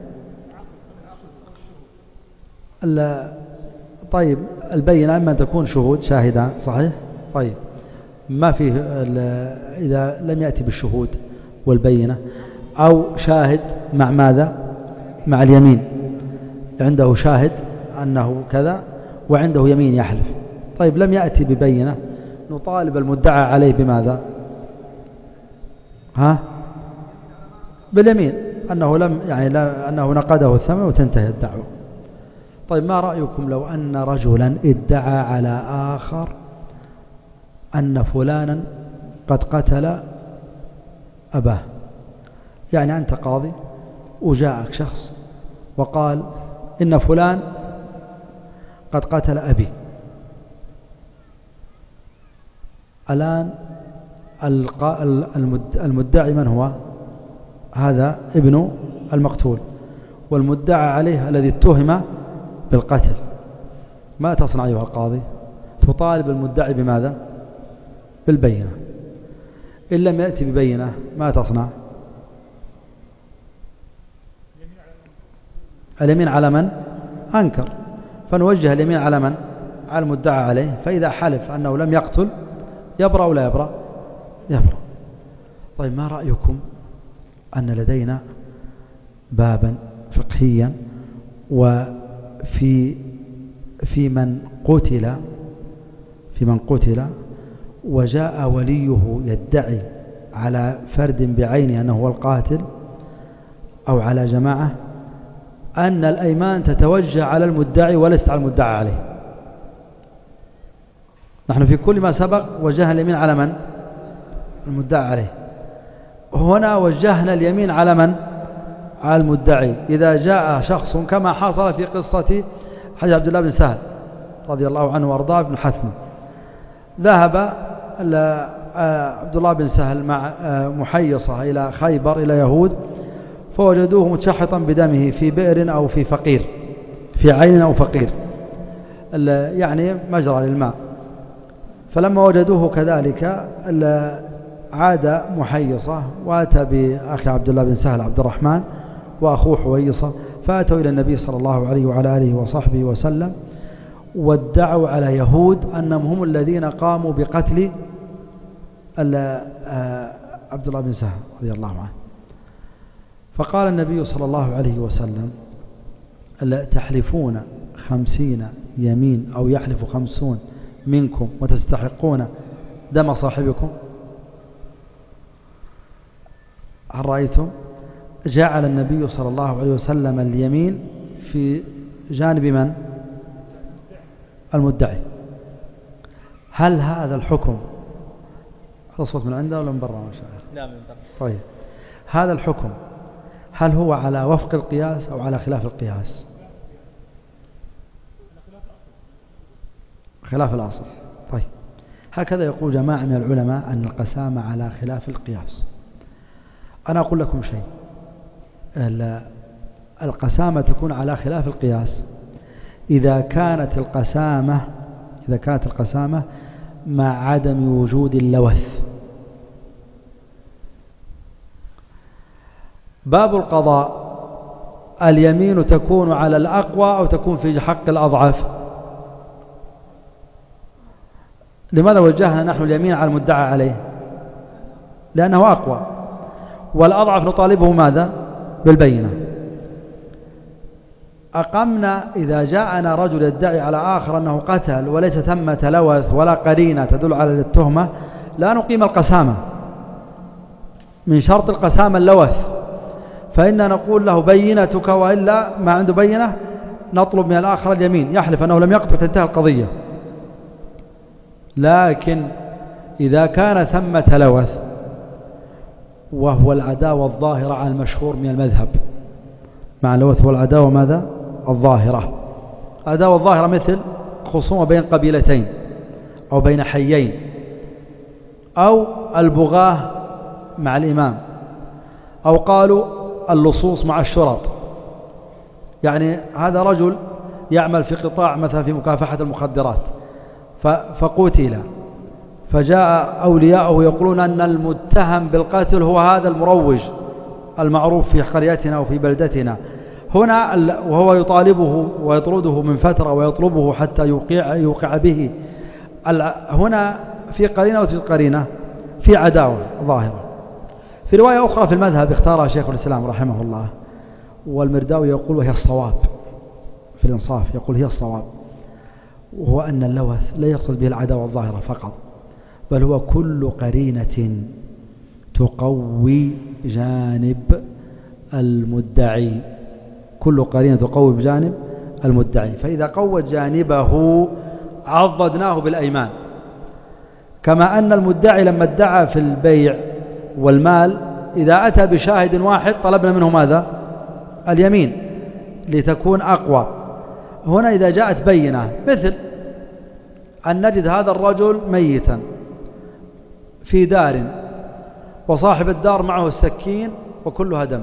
طيب البينة إما أن تكون شهود شاهدان، صحيح؟ طيب ما فيه إذا لم يأتي بالشهود والبينة، أو شاهد مع ماذا؟ مع اليمين، عنده شاهد أنه كذا وعنده يمين يحلف. طيب لم يأتي ببينة، نطالب المدعى عليه بماذا؟ ها؟ باليمين أنه لم يعني لا أنه نقده الثمن وتنتهي الدعوة. طيب ما رأيكم لو أن رجلا ادعى على آخر أن فلانا قد قتل أباه؟ يعني أنت قاضي وجاءك شخص وقال إن فلان قد قتل أبي. الآن المدعي من هو؟ هذا ابن المقتول، والمدعى عليه الذي اتهم بالقتل. ما تصنع أيها القاضي؟ تطالب المدعي بماذا؟ بالبينة. إن لم يأتي ببينة ما تصنع؟ اليمين على من أنكر، فنوجه اليمين على من؟ على المدعى عليه، فإذا حلف أنه لم يقتل يبرأ ولا يبرأ؟ يبرأ. طيب ما رأيكم أن لدينا بابا فقهيا وفي في من قتل في من قتل وجاء وليه يدعي على فرد بعينه أنه هو القاتل أو على جماعة، أن الأيمان تتوجه على المدعي وليست على المدعى عليه. نحن في كل ما سبق وجهنا اليمين على من؟ المدعى عليه. هنا وجهنا اليمين على من؟ على المدعي. إذا جاء شخص كما حصل في قصة حديث عبد الله بن سهل رضي الله عنه وارضاه بن حثم، ذهب عبد الله بن سهل مع محيصة إلى خيبر إلى يهود، فوجدوه متشحطا بدمه في بئر أو في فقير، في عين أو فقير، يعني مجرى للماء. فلما وجدوه كذلك عاد محيصة وأتى بأخي عبد الله بن سهل عبد الرحمن وأخوه حويصة، فأتوا إلى النبي صلى الله عليه وعلى آله وصحبه وسلم وادعوا على يهود أنهم هم الذين قاموا بقتل عبد الله بن سهل رضي الله عنه. فقال النبي صلى الله عليه وسلم ألا تحلفون خمسين يمين أو يحلف خمسون منكم وتستحقون دم صاحبكم؟ هل رأيتم؟ جعل النبي صلى الله عليه وسلم اليمين في جانب من؟ المدعي. هل هذا الحكم، هذا صوت من عنده ولا من برا؟ ما شاء الله. لا من برا. طيب، هذا الحكم هل هو على وفق القياس أو على خلاف القياس؟ خلاف الأصل. طيب، هكذا يقول جماعة من العلماء أن القسامة على خلاف القياس. أنا أقول لكم شيء، القسامة تكون على خلاف القياس إذا كانت القسامة إذا كانت القسامة مع عدم وجود اللوث. باب القضاء اليمين تكون على الأقوى أو تكون في حق الأضعف؟ لماذا وجهنا نحن اليمين على المدعى عليه؟ لأنه أقوى، والأضعف نطالبه ماذا؟ بالبينة. أقمنا إذا جاءنا رجل يدعي على آخر أنه قتل وليس ثمة لوث ولا قرينة تدل على التهمة، لا نقيم القسامة. من شرط القسامة اللوث، فإننا نقول له بينتك، وإلا ما عنده بينة نطلب من الآخر اليمين يحلف أنه لم يقتل تنتهي القضية. لكن إذا كان ثمة لوث، وهو العداوة الظاهرة على المشهور من المذهب، مع اللوث والعداوة ماذا؟ الظاهرة. العداوة الظاهرة مثل خصومة بين قبيلتين أو بين حيين، أو البغاة مع الإمام، أو قالوا اللصوص مع الشرط. يعني هذا رجل يعمل في قطاع مثلا في مكافحة المخدرات فقتل، فجاء أولياءه يقولون أن المتهم بالقتل هو هذا المروج المعروف في قريتنا أو في بلدتنا هنا، وهو يطالبه ويطرده من فترة ويطلبه حتى يوقع, يوقع به. هنا في قرينة وفي قرينة، في عداوة ظاهرة. في رواية أخرى في المذهب اختارها شيخ الإسلام رحمه الله، والمرداوي يقول وهي الصواب في الإنصاف، يقول هي الصواب، وهو أن اللوث لا يقصد به العداوة الظاهرة فقط، بل هو كل قرينة تقوي جانب المدعي، كل قرينة تقوي بجانب المدعي. فإذا قوت جانبه عضدناه بالأيمان، كما أن المدعي لما ادعى في البيع والمال إذا أتى بشاهد واحد طلبنا منه ماذا؟ اليمين لتكون أقوى. هنا إذا جاءت بينة مثل أن نجد هذا الرجل ميتا في دار وصاحب الدار معه السكين وكلها دم،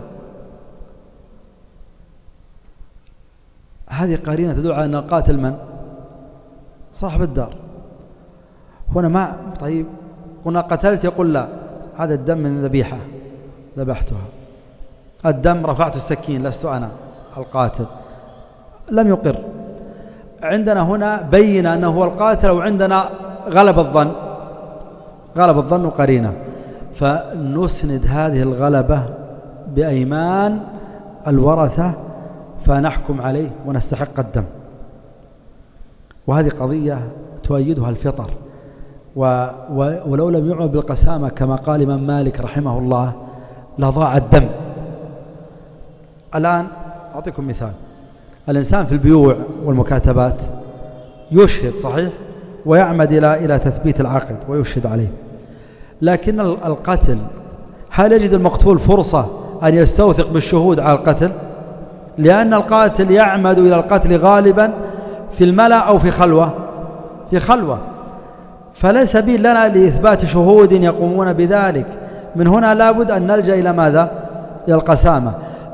هذه قرينة تدل على أن القاتل من؟ صاحب الدار. هنا ما طيب قلنا قتلت، يقول لا، هذا الدم من ذبيحة ذبحتها، الدم رفعت السكين لست أنا القاتل، لم يقر. عندنا هنا بين أنه هو القاتل، وعندنا غلب الظن، غلب الظن قرينة، فنسند هذه الغلبة بأيمان الورثة فنحكم عليه ونستحق الدم. وهذه قضية تؤيدها الفطر، و ولو لم يعمل بالقسامة كما قال الإمام مالك رحمه الله لضاع الدم. الآن أعطيكم مثال، الإنسان في البيوع والمكاتبات يشهد صحيح ويعمد إلى إلى تثبيت العقد ويشهد عليه، لكن القتل هل يجد المقتول فرصة أن يستوثق بالشهود على القتل؟ لأن القاتل يعمد إلى القتل غالبا في الملأ أو في خلوة في خلوة فلا سبيل لنا لإثبات شهود يقومون بذلك. من هنا لابد أن نلجأ إلى ماذا؟ إلى القسامة.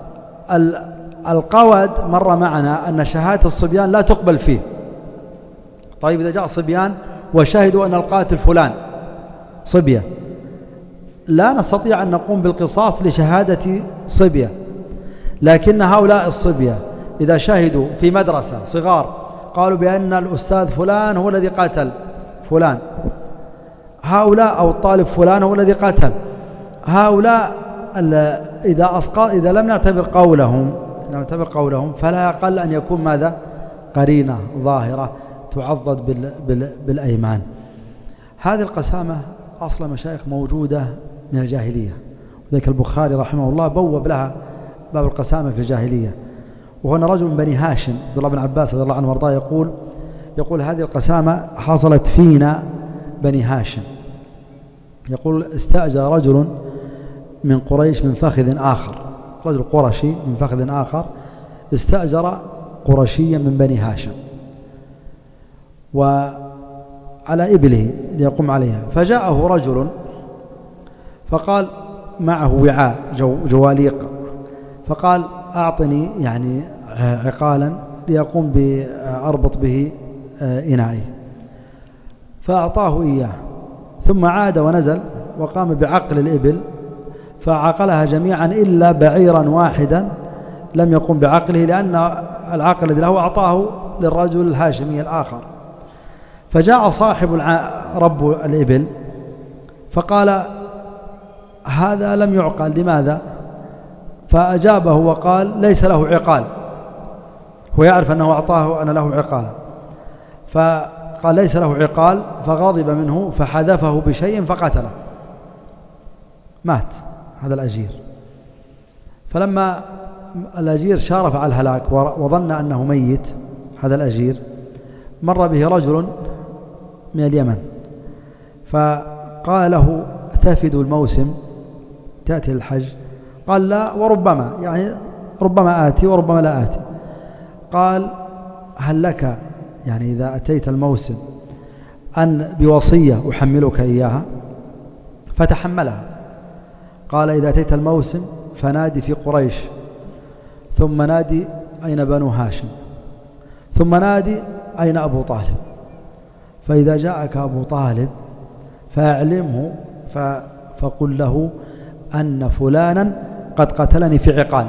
القود مر معنا أن شهادة الصبيان لا تقبل فيه. طيب إذا جاء صبيان وشهدوا أن القاتل فلان صبية، لا نستطيع أن نقوم بالقصاص لشهادة صبية، لكن هؤلاء الصبية إذا شهدوا في مدرسة صغار قالوا بأن الأستاذ فلان هو الذي قتل فلان، هؤلاء أو الطالب فلان هو الذي قتل، هؤلاء إذا أسقط إذا لم نعتبر قولهم لم نعتبر قولهم فلا أقل أن يكون ماذا قرينة ظاهرة تعضد بال بال بالأيمان. هذه القسامة أصل مشايخ موجودة من الجاهلية، ذلك البخاري رحمه الله بوب لها باب القسامة في الجاهلية. وهنا رجل من بني هاشم عبد الله بن عباس رضي الله عنه وارضاه يقول يقول هذه القسامة حصلت فينا بني هاشم. يقول استأجر رجل من قريش من فخذ آخر، رجل قرشي من فخذ آخر استأجر قرشيا من بني هاشم وعلى إبله ليقوم عليها، فجاءه رجل فقال معه وعاء جو جواليق، فقال أعطني يعني عقالا ليقوم بأربط به إنائي، فأعطاه إياه ثم عاد ونزل وقام بعقل الإبل فعقلها جميعا إلا بعيرا واحدا لم يقم بعقله، لأن العقل الذي له أعطاه للرجل الهاشمي الآخر. فجاء صاحب رب الإبل فقال هذا لم يعقل لماذا؟ فأجابه وقال ليس له عقال، هو يعرف أنه أعطاه أن له عقال، فقال ليس له عقال، فغضب منه فحذفه بشيء فقتله، مات هذا الأجير. فلما الأجير شارف على الهلاك وظن أنه ميت هذا الأجير مر به رجل من اليمن فقال له تفد الموسم تأتي الحج؟ قال لا وربما، يعني ربما آتي وربما لا آتي. قال هل لك يعني إذا أتيت الموسم أن بوصية أحملك إياها؟ فتحملها. قال إذا أتيت الموسم فنادي في قريش، ثم نادي أين بنو هاشم، ثم نادي أين أبو طالب، فإذا جاءك أبو طالب فأعلمه فقل له أن فلانا قد قتلني في عقال.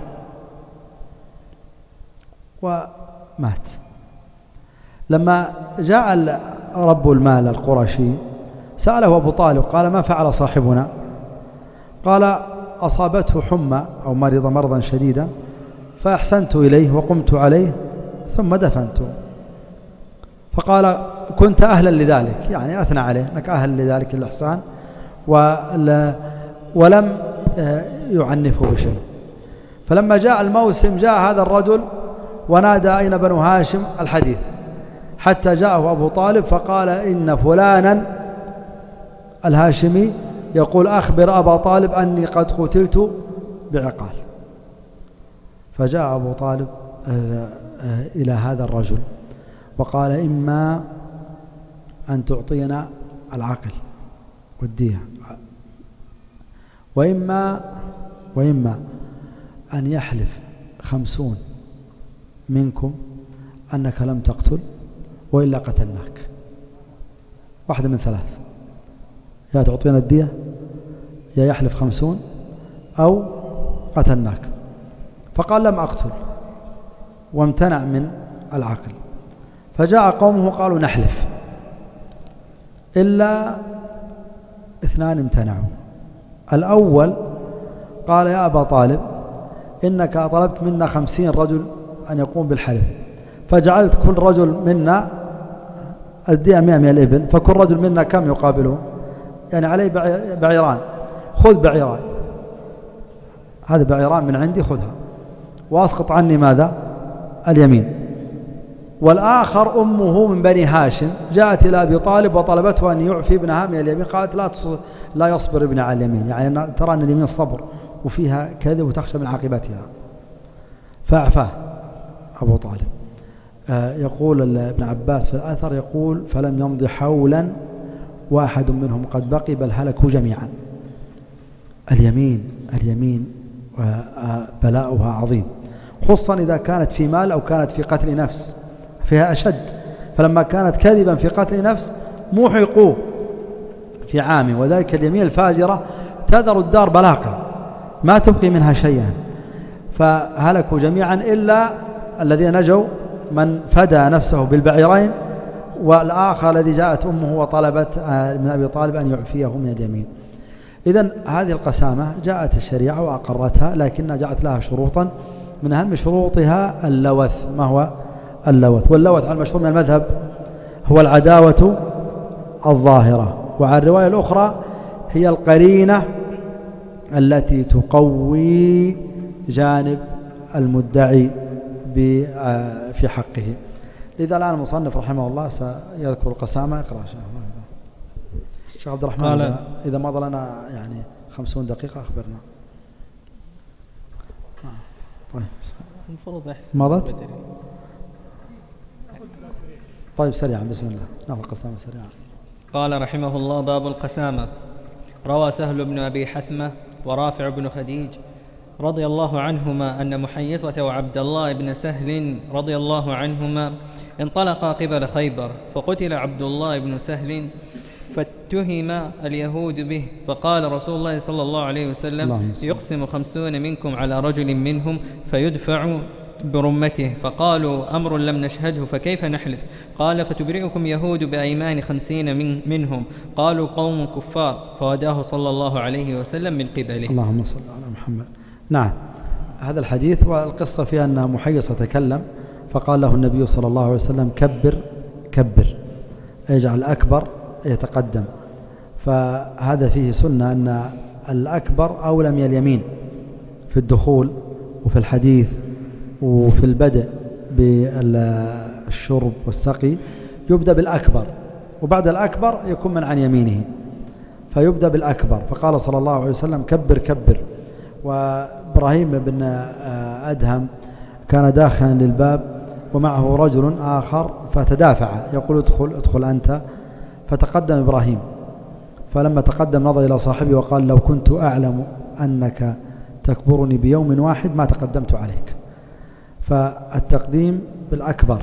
ومات. لما جاء رب المال القرشي سأله أبو طالب قال ما فعل صاحبنا؟ قال أصابته حمى أو مرض مرضا شديدا فأحسنت إليه وقمت عليه ثم دفنته. فقال كنت أهلا لذلك، يعني أثنى عليه أنك أهل لذلك الإحسان ولم يعنفه بشيء. فلما جاء الموسم جاء هذا الرجل ونادى أين بنو هاشم الحديث، حتى جاءه أبو طالب فقال إن فلانا الهاشمي يقول أخبر أبا طالب أني قد قتلت بعقال. فجاء أبو طالب إلى هذا الرجل وقال إما أن تعطينا العقل والدية، وإما وإما أن يحلف خمسون منكم أنك لم تقتل وإلا قتلناك. واحدة من ثلاث، يا تعطينا الدية يا يحلف خمسون أو قتلناك. فقال لم أقتل وامتنع من العقل. فجاء قومه قالوا نحلف، إلا اثنان امتنعوا. الأول قال يا أبا طالب إنك طلبت منا خمسين رجل أن يقوم بالحلف، فجعلت كل رجل منا الدية مئة من الإبل، فكل رجل منا كم يقابله؟ يعني عليه بعيران، خذ بعيران، هذا بعيران من عندي خذها وأسقط عني ماذا؟ اليمين. والآخر أمه من بني هاشم جاءت إلى أبي طالب وطلبته أن يعفي ابنها من اليمين، قالت لا لا يصبر ابنها على اليمين، يعني ترى أن اليمين صبر وفيها كذب وتخشى من عاقبتها، فأعفاه أبو طالب. آه يقول ابن عباس في الأثر يقول فلم يمضي حولا واحد منهم قد بقي بل هلكوا جميعا. اليمين اليمين بلاؤها عظيم، خصوصا إذا كانت في مال أو كانت في قتل نفس فيها أشد. فلما كانت كذبا في قتل نفس موحقوه في عام، وذلك اليمين الفاجرة تذر الدار بلاقة ما تبقي منها شيئا. فهلكوا جميعا إلا الذين نجوا من فدى نفسه بالبعيرين، والآخر الذي جاءت أمه وطلبت من أبي طالب أن يعفيه من اليمين. إذن هذه القسامة جاءت الشريعة وأقرتها، لكنها جاءت لها شروطا، من أهم شروطها اللوث. ما هو اللوث؟ واللوث على المشهور من المذهب هو العداوة الظاهرة، وعلى الرواية الأخرى هي القرينة التي تقوي جانب المدعي في حقه. لذا الآن المصنف رحمه الله سيذكر القسامة. اقرأ شيخ عبد الرحمن، إذا مضى لنا يعني خمسون دقيقة أخبرنا. مضت؟ طيب سريعا، بسم الله. نعم القسامة سريعا. قال رحمه الله: باب القسامة. روى سهل بن أبي حثمة ورافع بن خديج رضي الله عنهما أن محيصة وعبد الله بن سهل رضي الله عنهما انطلقا قبل خيبر، فقتل عبد الله بن سهل فاتهم اليهود به، فقال رسول الله صلى الله عليه وسلم: يقسم خمسون منكم على رجل منهم فيدفع برمته، فقالوا: أمر لم نشهده فكيف نحلف؟ قال: فتبرئكم يهود بأيمان خمسين من منهم. قالوا: قوم كفار، فوداه صلى الله عليه وسلم من قبله. اللهم صل على محمد. نعم، هذا الحديث والقصة فيها أن محيص تكلم فقال له النبي صلى الله عليه وسلم: كبر كبر، يجعل الأكبر يتقدم. فهذا فيه سنة أن الأكبر أولى من اليمين في الدخول وفي الحديث وفي البدء بالشرب والسقي، يبدأ بالأكبر، وبعد الأكبر يكون من عن يمينه، فيبدأ بالأكبر. فقال صلى الله عليه وسلم: كبر كبر. وإبراهيم بن أدهم كان داخلا للباب ومعه رجل آخر فتدافع، يقول: ادخل ادخل أنت. فتقدم إبراهيم، فلما تقدم نظر إلى صاحبه وقال: لو كنت أعلم أنك تكبرني بيوم واحد ما تقدمت عليك. فالتقديم بالأكبر.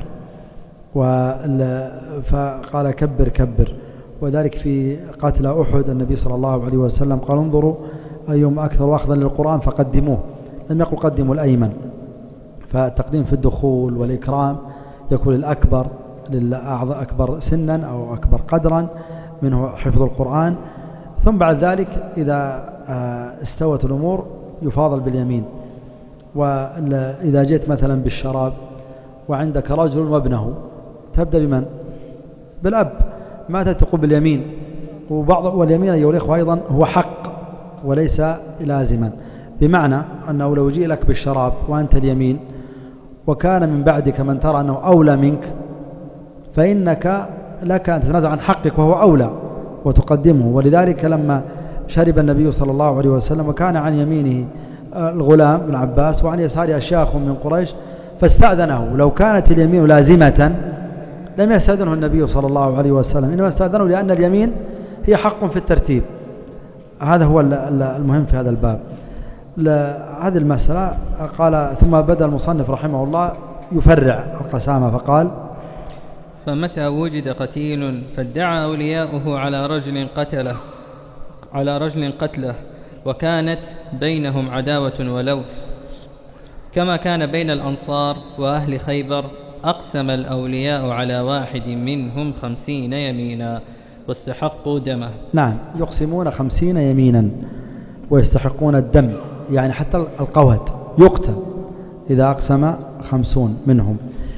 فقال: كبر كبر. وذلك في قتل أحد النبي صلى الله عليه وسلم قال: انظروا أيهم أكثر أخذا للقرآن فقدموه، لم يقل قدموا الأيمن. فالتقديم في الدخول والإكرام يكون الأكبر للأعظم، أكبر سنا أو أكبر قدرا منه حفظ القرآن. ثم بعد ذلك إذا استوت الأمور يفاضل باليمين. وإذا جئت مثلا بالشراب وعندك رجل وابنه تبدأ بمن؟ بالأب، ما تقول باليمين. وبعض واليمين أيها الإخوة أيضا هو حق وليس لازما، بمعنى أنه لو جئ لك بالشراب وأنت اليمين وكان من بعدك من ترى أنه أولى منك، فإنك لك أن تتنازع عن حقك وهو أولى وتقدمه. ولذلك لما شرب النبي صلى الله عليه وسلم وكان عن يمينه الغلام بن عباس وعن يساره أشياخ من قريش فاستأذنه، لو كانت اليمين لازمة لم يستأذنه النبي صلى الله عليه وسلم، إنما استأذنه لأن اليمين هي حق في الترتيب. هذا هو المهم في هذا الباب. هذه المسألة قال: ثم بدأ المصنف رحمه الله يفرع القسامة فقال: فمتى وجد قتيل فادعى أولياؤه على رجل قتله على رجل قتله وكانت بينهم عداوة ولوث كما كان بين الأنصار وأهل خيبر، أقسم الأولياء على واحد منهم خمسين يمينا واستحقوا دمه. نعم، يقسمون خمسين يمينا ويستحقون الدم، يعني حتى القود يقتل إذا أقسم خمسون منهم.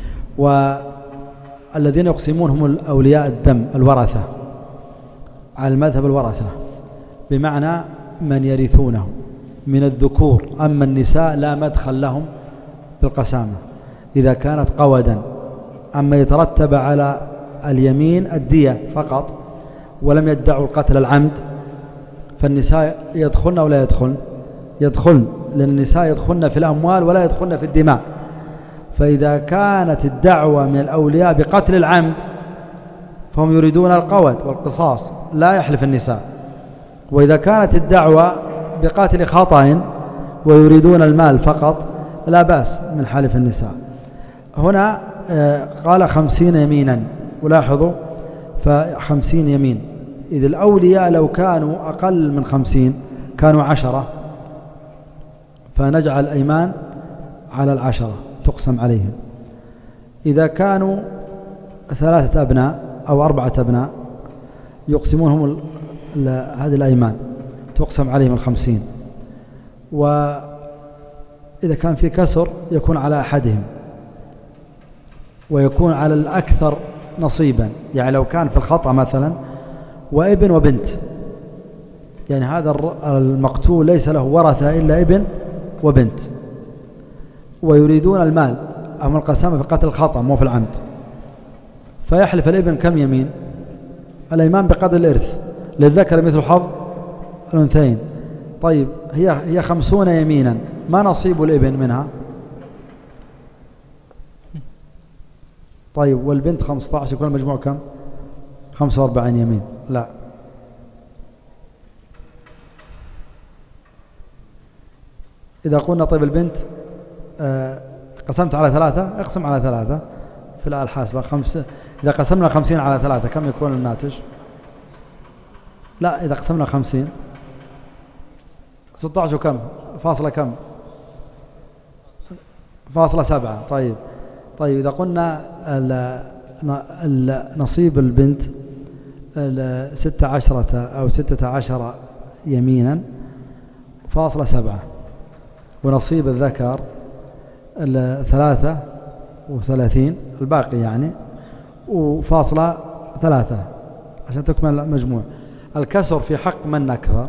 والذين يقسمون هم الأولياء الدم الورثة على المذهب الورثة، بمعنى من يرثونه من الذكور. أما النساء لا مدخل لهم بالقسامة إذا كانت قودا. أما يترتب على اليمين الدية فقط ولم يدعوا القتل العمد، فالنساء يدخلن ولا يدخلن؟ يدخلن، لأن النساء يدخلن في الأموال ولا يدخلن في الدماء. فإذا كانت الدعوة من الأولياء بقتل العمد فهم يريدون القود والقصاص، لا يحلف النساء. وإذا كانت الدعوة بقاتل خطأ ويريدون المال فقط لا بأس من حلف النساء. هنا قال خمسين يمينا، ولاحظوا فخمسين يمين، إذ الأولياء لو كانوا أقل من خمسين كانوا عشرة، فنجعل الأيمان على العشرة تقسم عليهم. إذا كانوا ثلاثة أبناء أو أربعة أبناء يقسمونهم هذه الأيمان، تقسم عليهم الخمسين. وإذا كان في كسر يكون على أحدهم ويكون على الأكثر نصيبا. يعني لو كان في الخطأ مثلا وابن وبنت، يعني هذا المقتول ليس له ورثة إلا ابن وبنت ويريدون المال، أما القسامة في قتل الخطأ مو في العمد، فيحلف الابن كم يمين؟ الأيمان بقدر الإرث، للذكر مثل حظ الأنثيين. طيب هي هي خمسون يمينا، ما نصيب الابن منها؟ طيب والبنت خمسة عشر، يكون المجموع كم؟ خمسة وأربعين يمين. لا، إذا قلنا طيب البنت آه قسمت على ثلاثة، اقسم على ثلاثة في الآلة الحاسبة خمسة. إذا قسمنا خمسين على ثلاثة كم يكون الناتج؟ لا، إذا قسمنا خمسين ستة عشر كم؟ فاصلة كم؟ فاصلة سبعة. طيب طيب إذا قلنا نصيب البنت ستة عشرة أو ستة عشر يمينا فاصلة سبعة، ونصيب الذكر ثلاثة وثلاثين الباقي يعني وفاصلة ثلاثة عشان تكمل المجموع. الكسر في حق من أكثر؟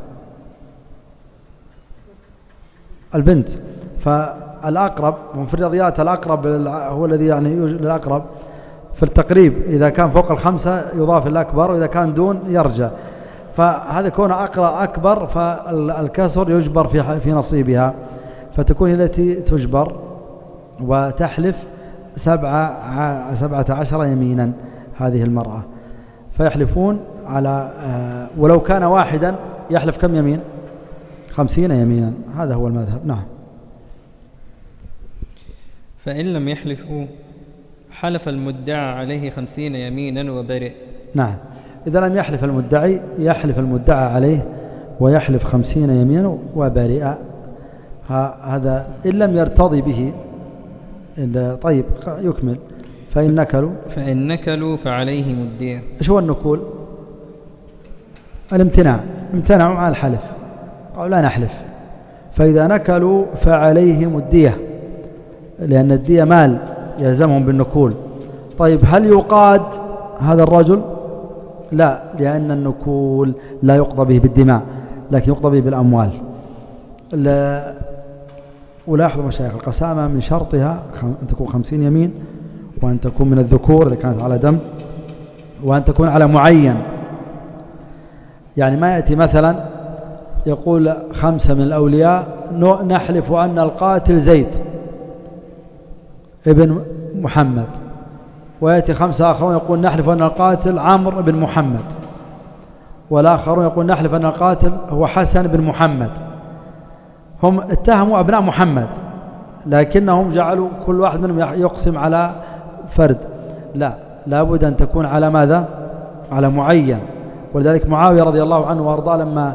البنت. فالأقرب في الرياضيات الأقرب هو الذي يعني الأقرب في التقريب، إذا كان فوق الخمسة يضاف الأكبر، وإذا كان دون يرجع. فهذا كون أكبر فالكسر يجبر في في نصيبها، فتكون التي تجبر وتحلف سبعة سبعة عشر يمينا هذه المرأة. فيحلفون على ولو كان واحدا يحلف كم يمين؟ خمسين يمينا. هذا هو المذهب. نعم. فإن لم يحلفوا حلف المدعى عليه خمسين يمينا وبرئ. نعم، إذا لم يحلف المدعي يحلف المدعى عليه ويحلف خمسين يمينا وبرئ. هذا إن لم يرتضي به. طيب يكمل. فإن نكلوا فإن نكلوا فعليهم الدية. إيش هو النكول؟ الامتناع، امتنعوا عن الحلف أو لا نحلف. فإذا نكلوا فعليهم الدية، لأن الدية مال يلزمهم بالنكول. طيب هل يقاد هذا الرجل؟ لا، لأن النكول لا يقضى به بالدماء لكن يقضى به بالأموال. ولاحظوا مشايخ، القسامة من شرطها أن تكون خمسين يمين، وأن تكون من الذكور إذا كانت على دم، وأن تكون على معين. يعني ما يأتي مثلا يقول خمسة من الأولياء نحلف أن القاتل زيد ابن محمد، ويأتي خمسة آخرون يقول نحلف أن القاتل عمرو بن محمد، والآخرون يقول نحلف أن القاتل هو حسن بن محمد. هم اتهموا أبناء محمد لكنهم جعلوا كل واحد منهم يقسم على فرد. لا، لابد أن تكون على ماذا؟ على معين. ولذلك معاوية رضي الله عنه وارضاه لما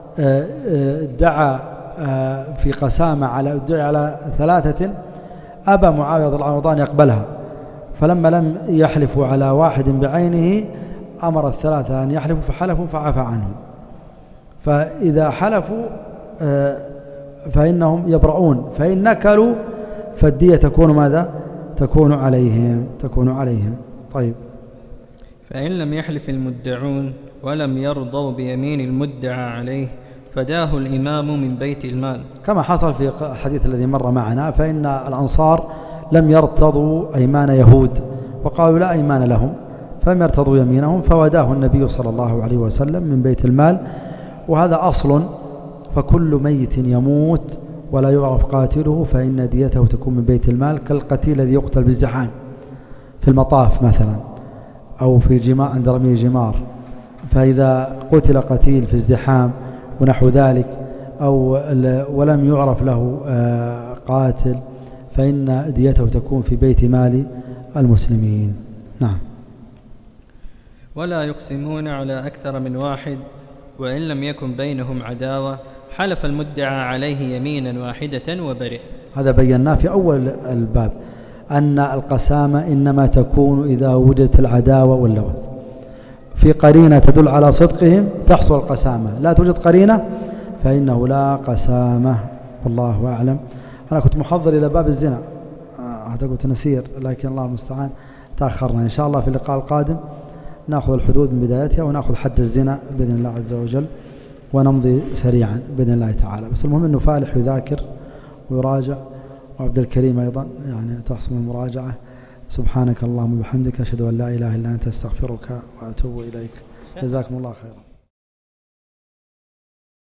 ادعى في قسامة على ادعى على ثلاثة أبى معاوية رضي الله عنه يقبلها، فلما لم يحلفوا على واحد بعينه أمر الثلاثة أن يحلفوا فحلفوا فعفى عنهم. فإذا حلفوا فإنهم يبرؤون. فإن نكلوا فالدية تكون ماذا؟ تكون عليهم تكون عليهم طيب. فإن لم يحلف المدعون ولم يرضوا بيمين المدعى عليه فداه الإمام من بيت المال، كما حصل في الحديث الذي مر معنا. فإن الأنصار لم يرتضوا أيمان يهود وقالوا لا أيمان لهم، فلم يرتضوا يمينهم فوداه النبي صلى الله عليه وسلم من بيت المال. وهذا أصل، فكل ميت يموت ولا يعرف قاتله فإن ديته تكون من بيت المال، كالقتيل الذي يقتل بالزحام في المطاف مثلا أو في جماع عند رمي الجمار. فإذا قتل قتيل في الزحام ونحو ذلك أو ولم يعرف له قاتل فإن ديته تكون في بيت مال المسلمين. نعم. ولا يقسمون على أكثر من واحد، وإن لم يكن بينهم عداوة حلف المدعى عليه يمينا واحدة وبرئ. هذا بيناه في أول الباب، أن القسامة إنما تكون إذا وجدت العداوة واللوث. في قرينة تدل على صدقهم تحصل القسامة، لا توجد قرينة فإنه لا قسامة، والله أعلم. أنا كنت محضر إلى باب الزنا، حتى كنت نسير، لكن الله المستعان تأخرنا. إن شاء الله في اللقاء القادم نأخذ الحدود من بدايتها ونأخذ حد الزنا بإذن الله عز وجل، ونمضي سريعا بإذن الله تعالى. بس المهم أنه فالح يذاكر ويراجع، وعبد الكريم أيضا يعني تحسن المراجعة. سبحانك اللهم وبحمدك، أشهد أن لا إله إلا أنت، أستغفرك وأتوب إليك. جزاكم الله خيرا.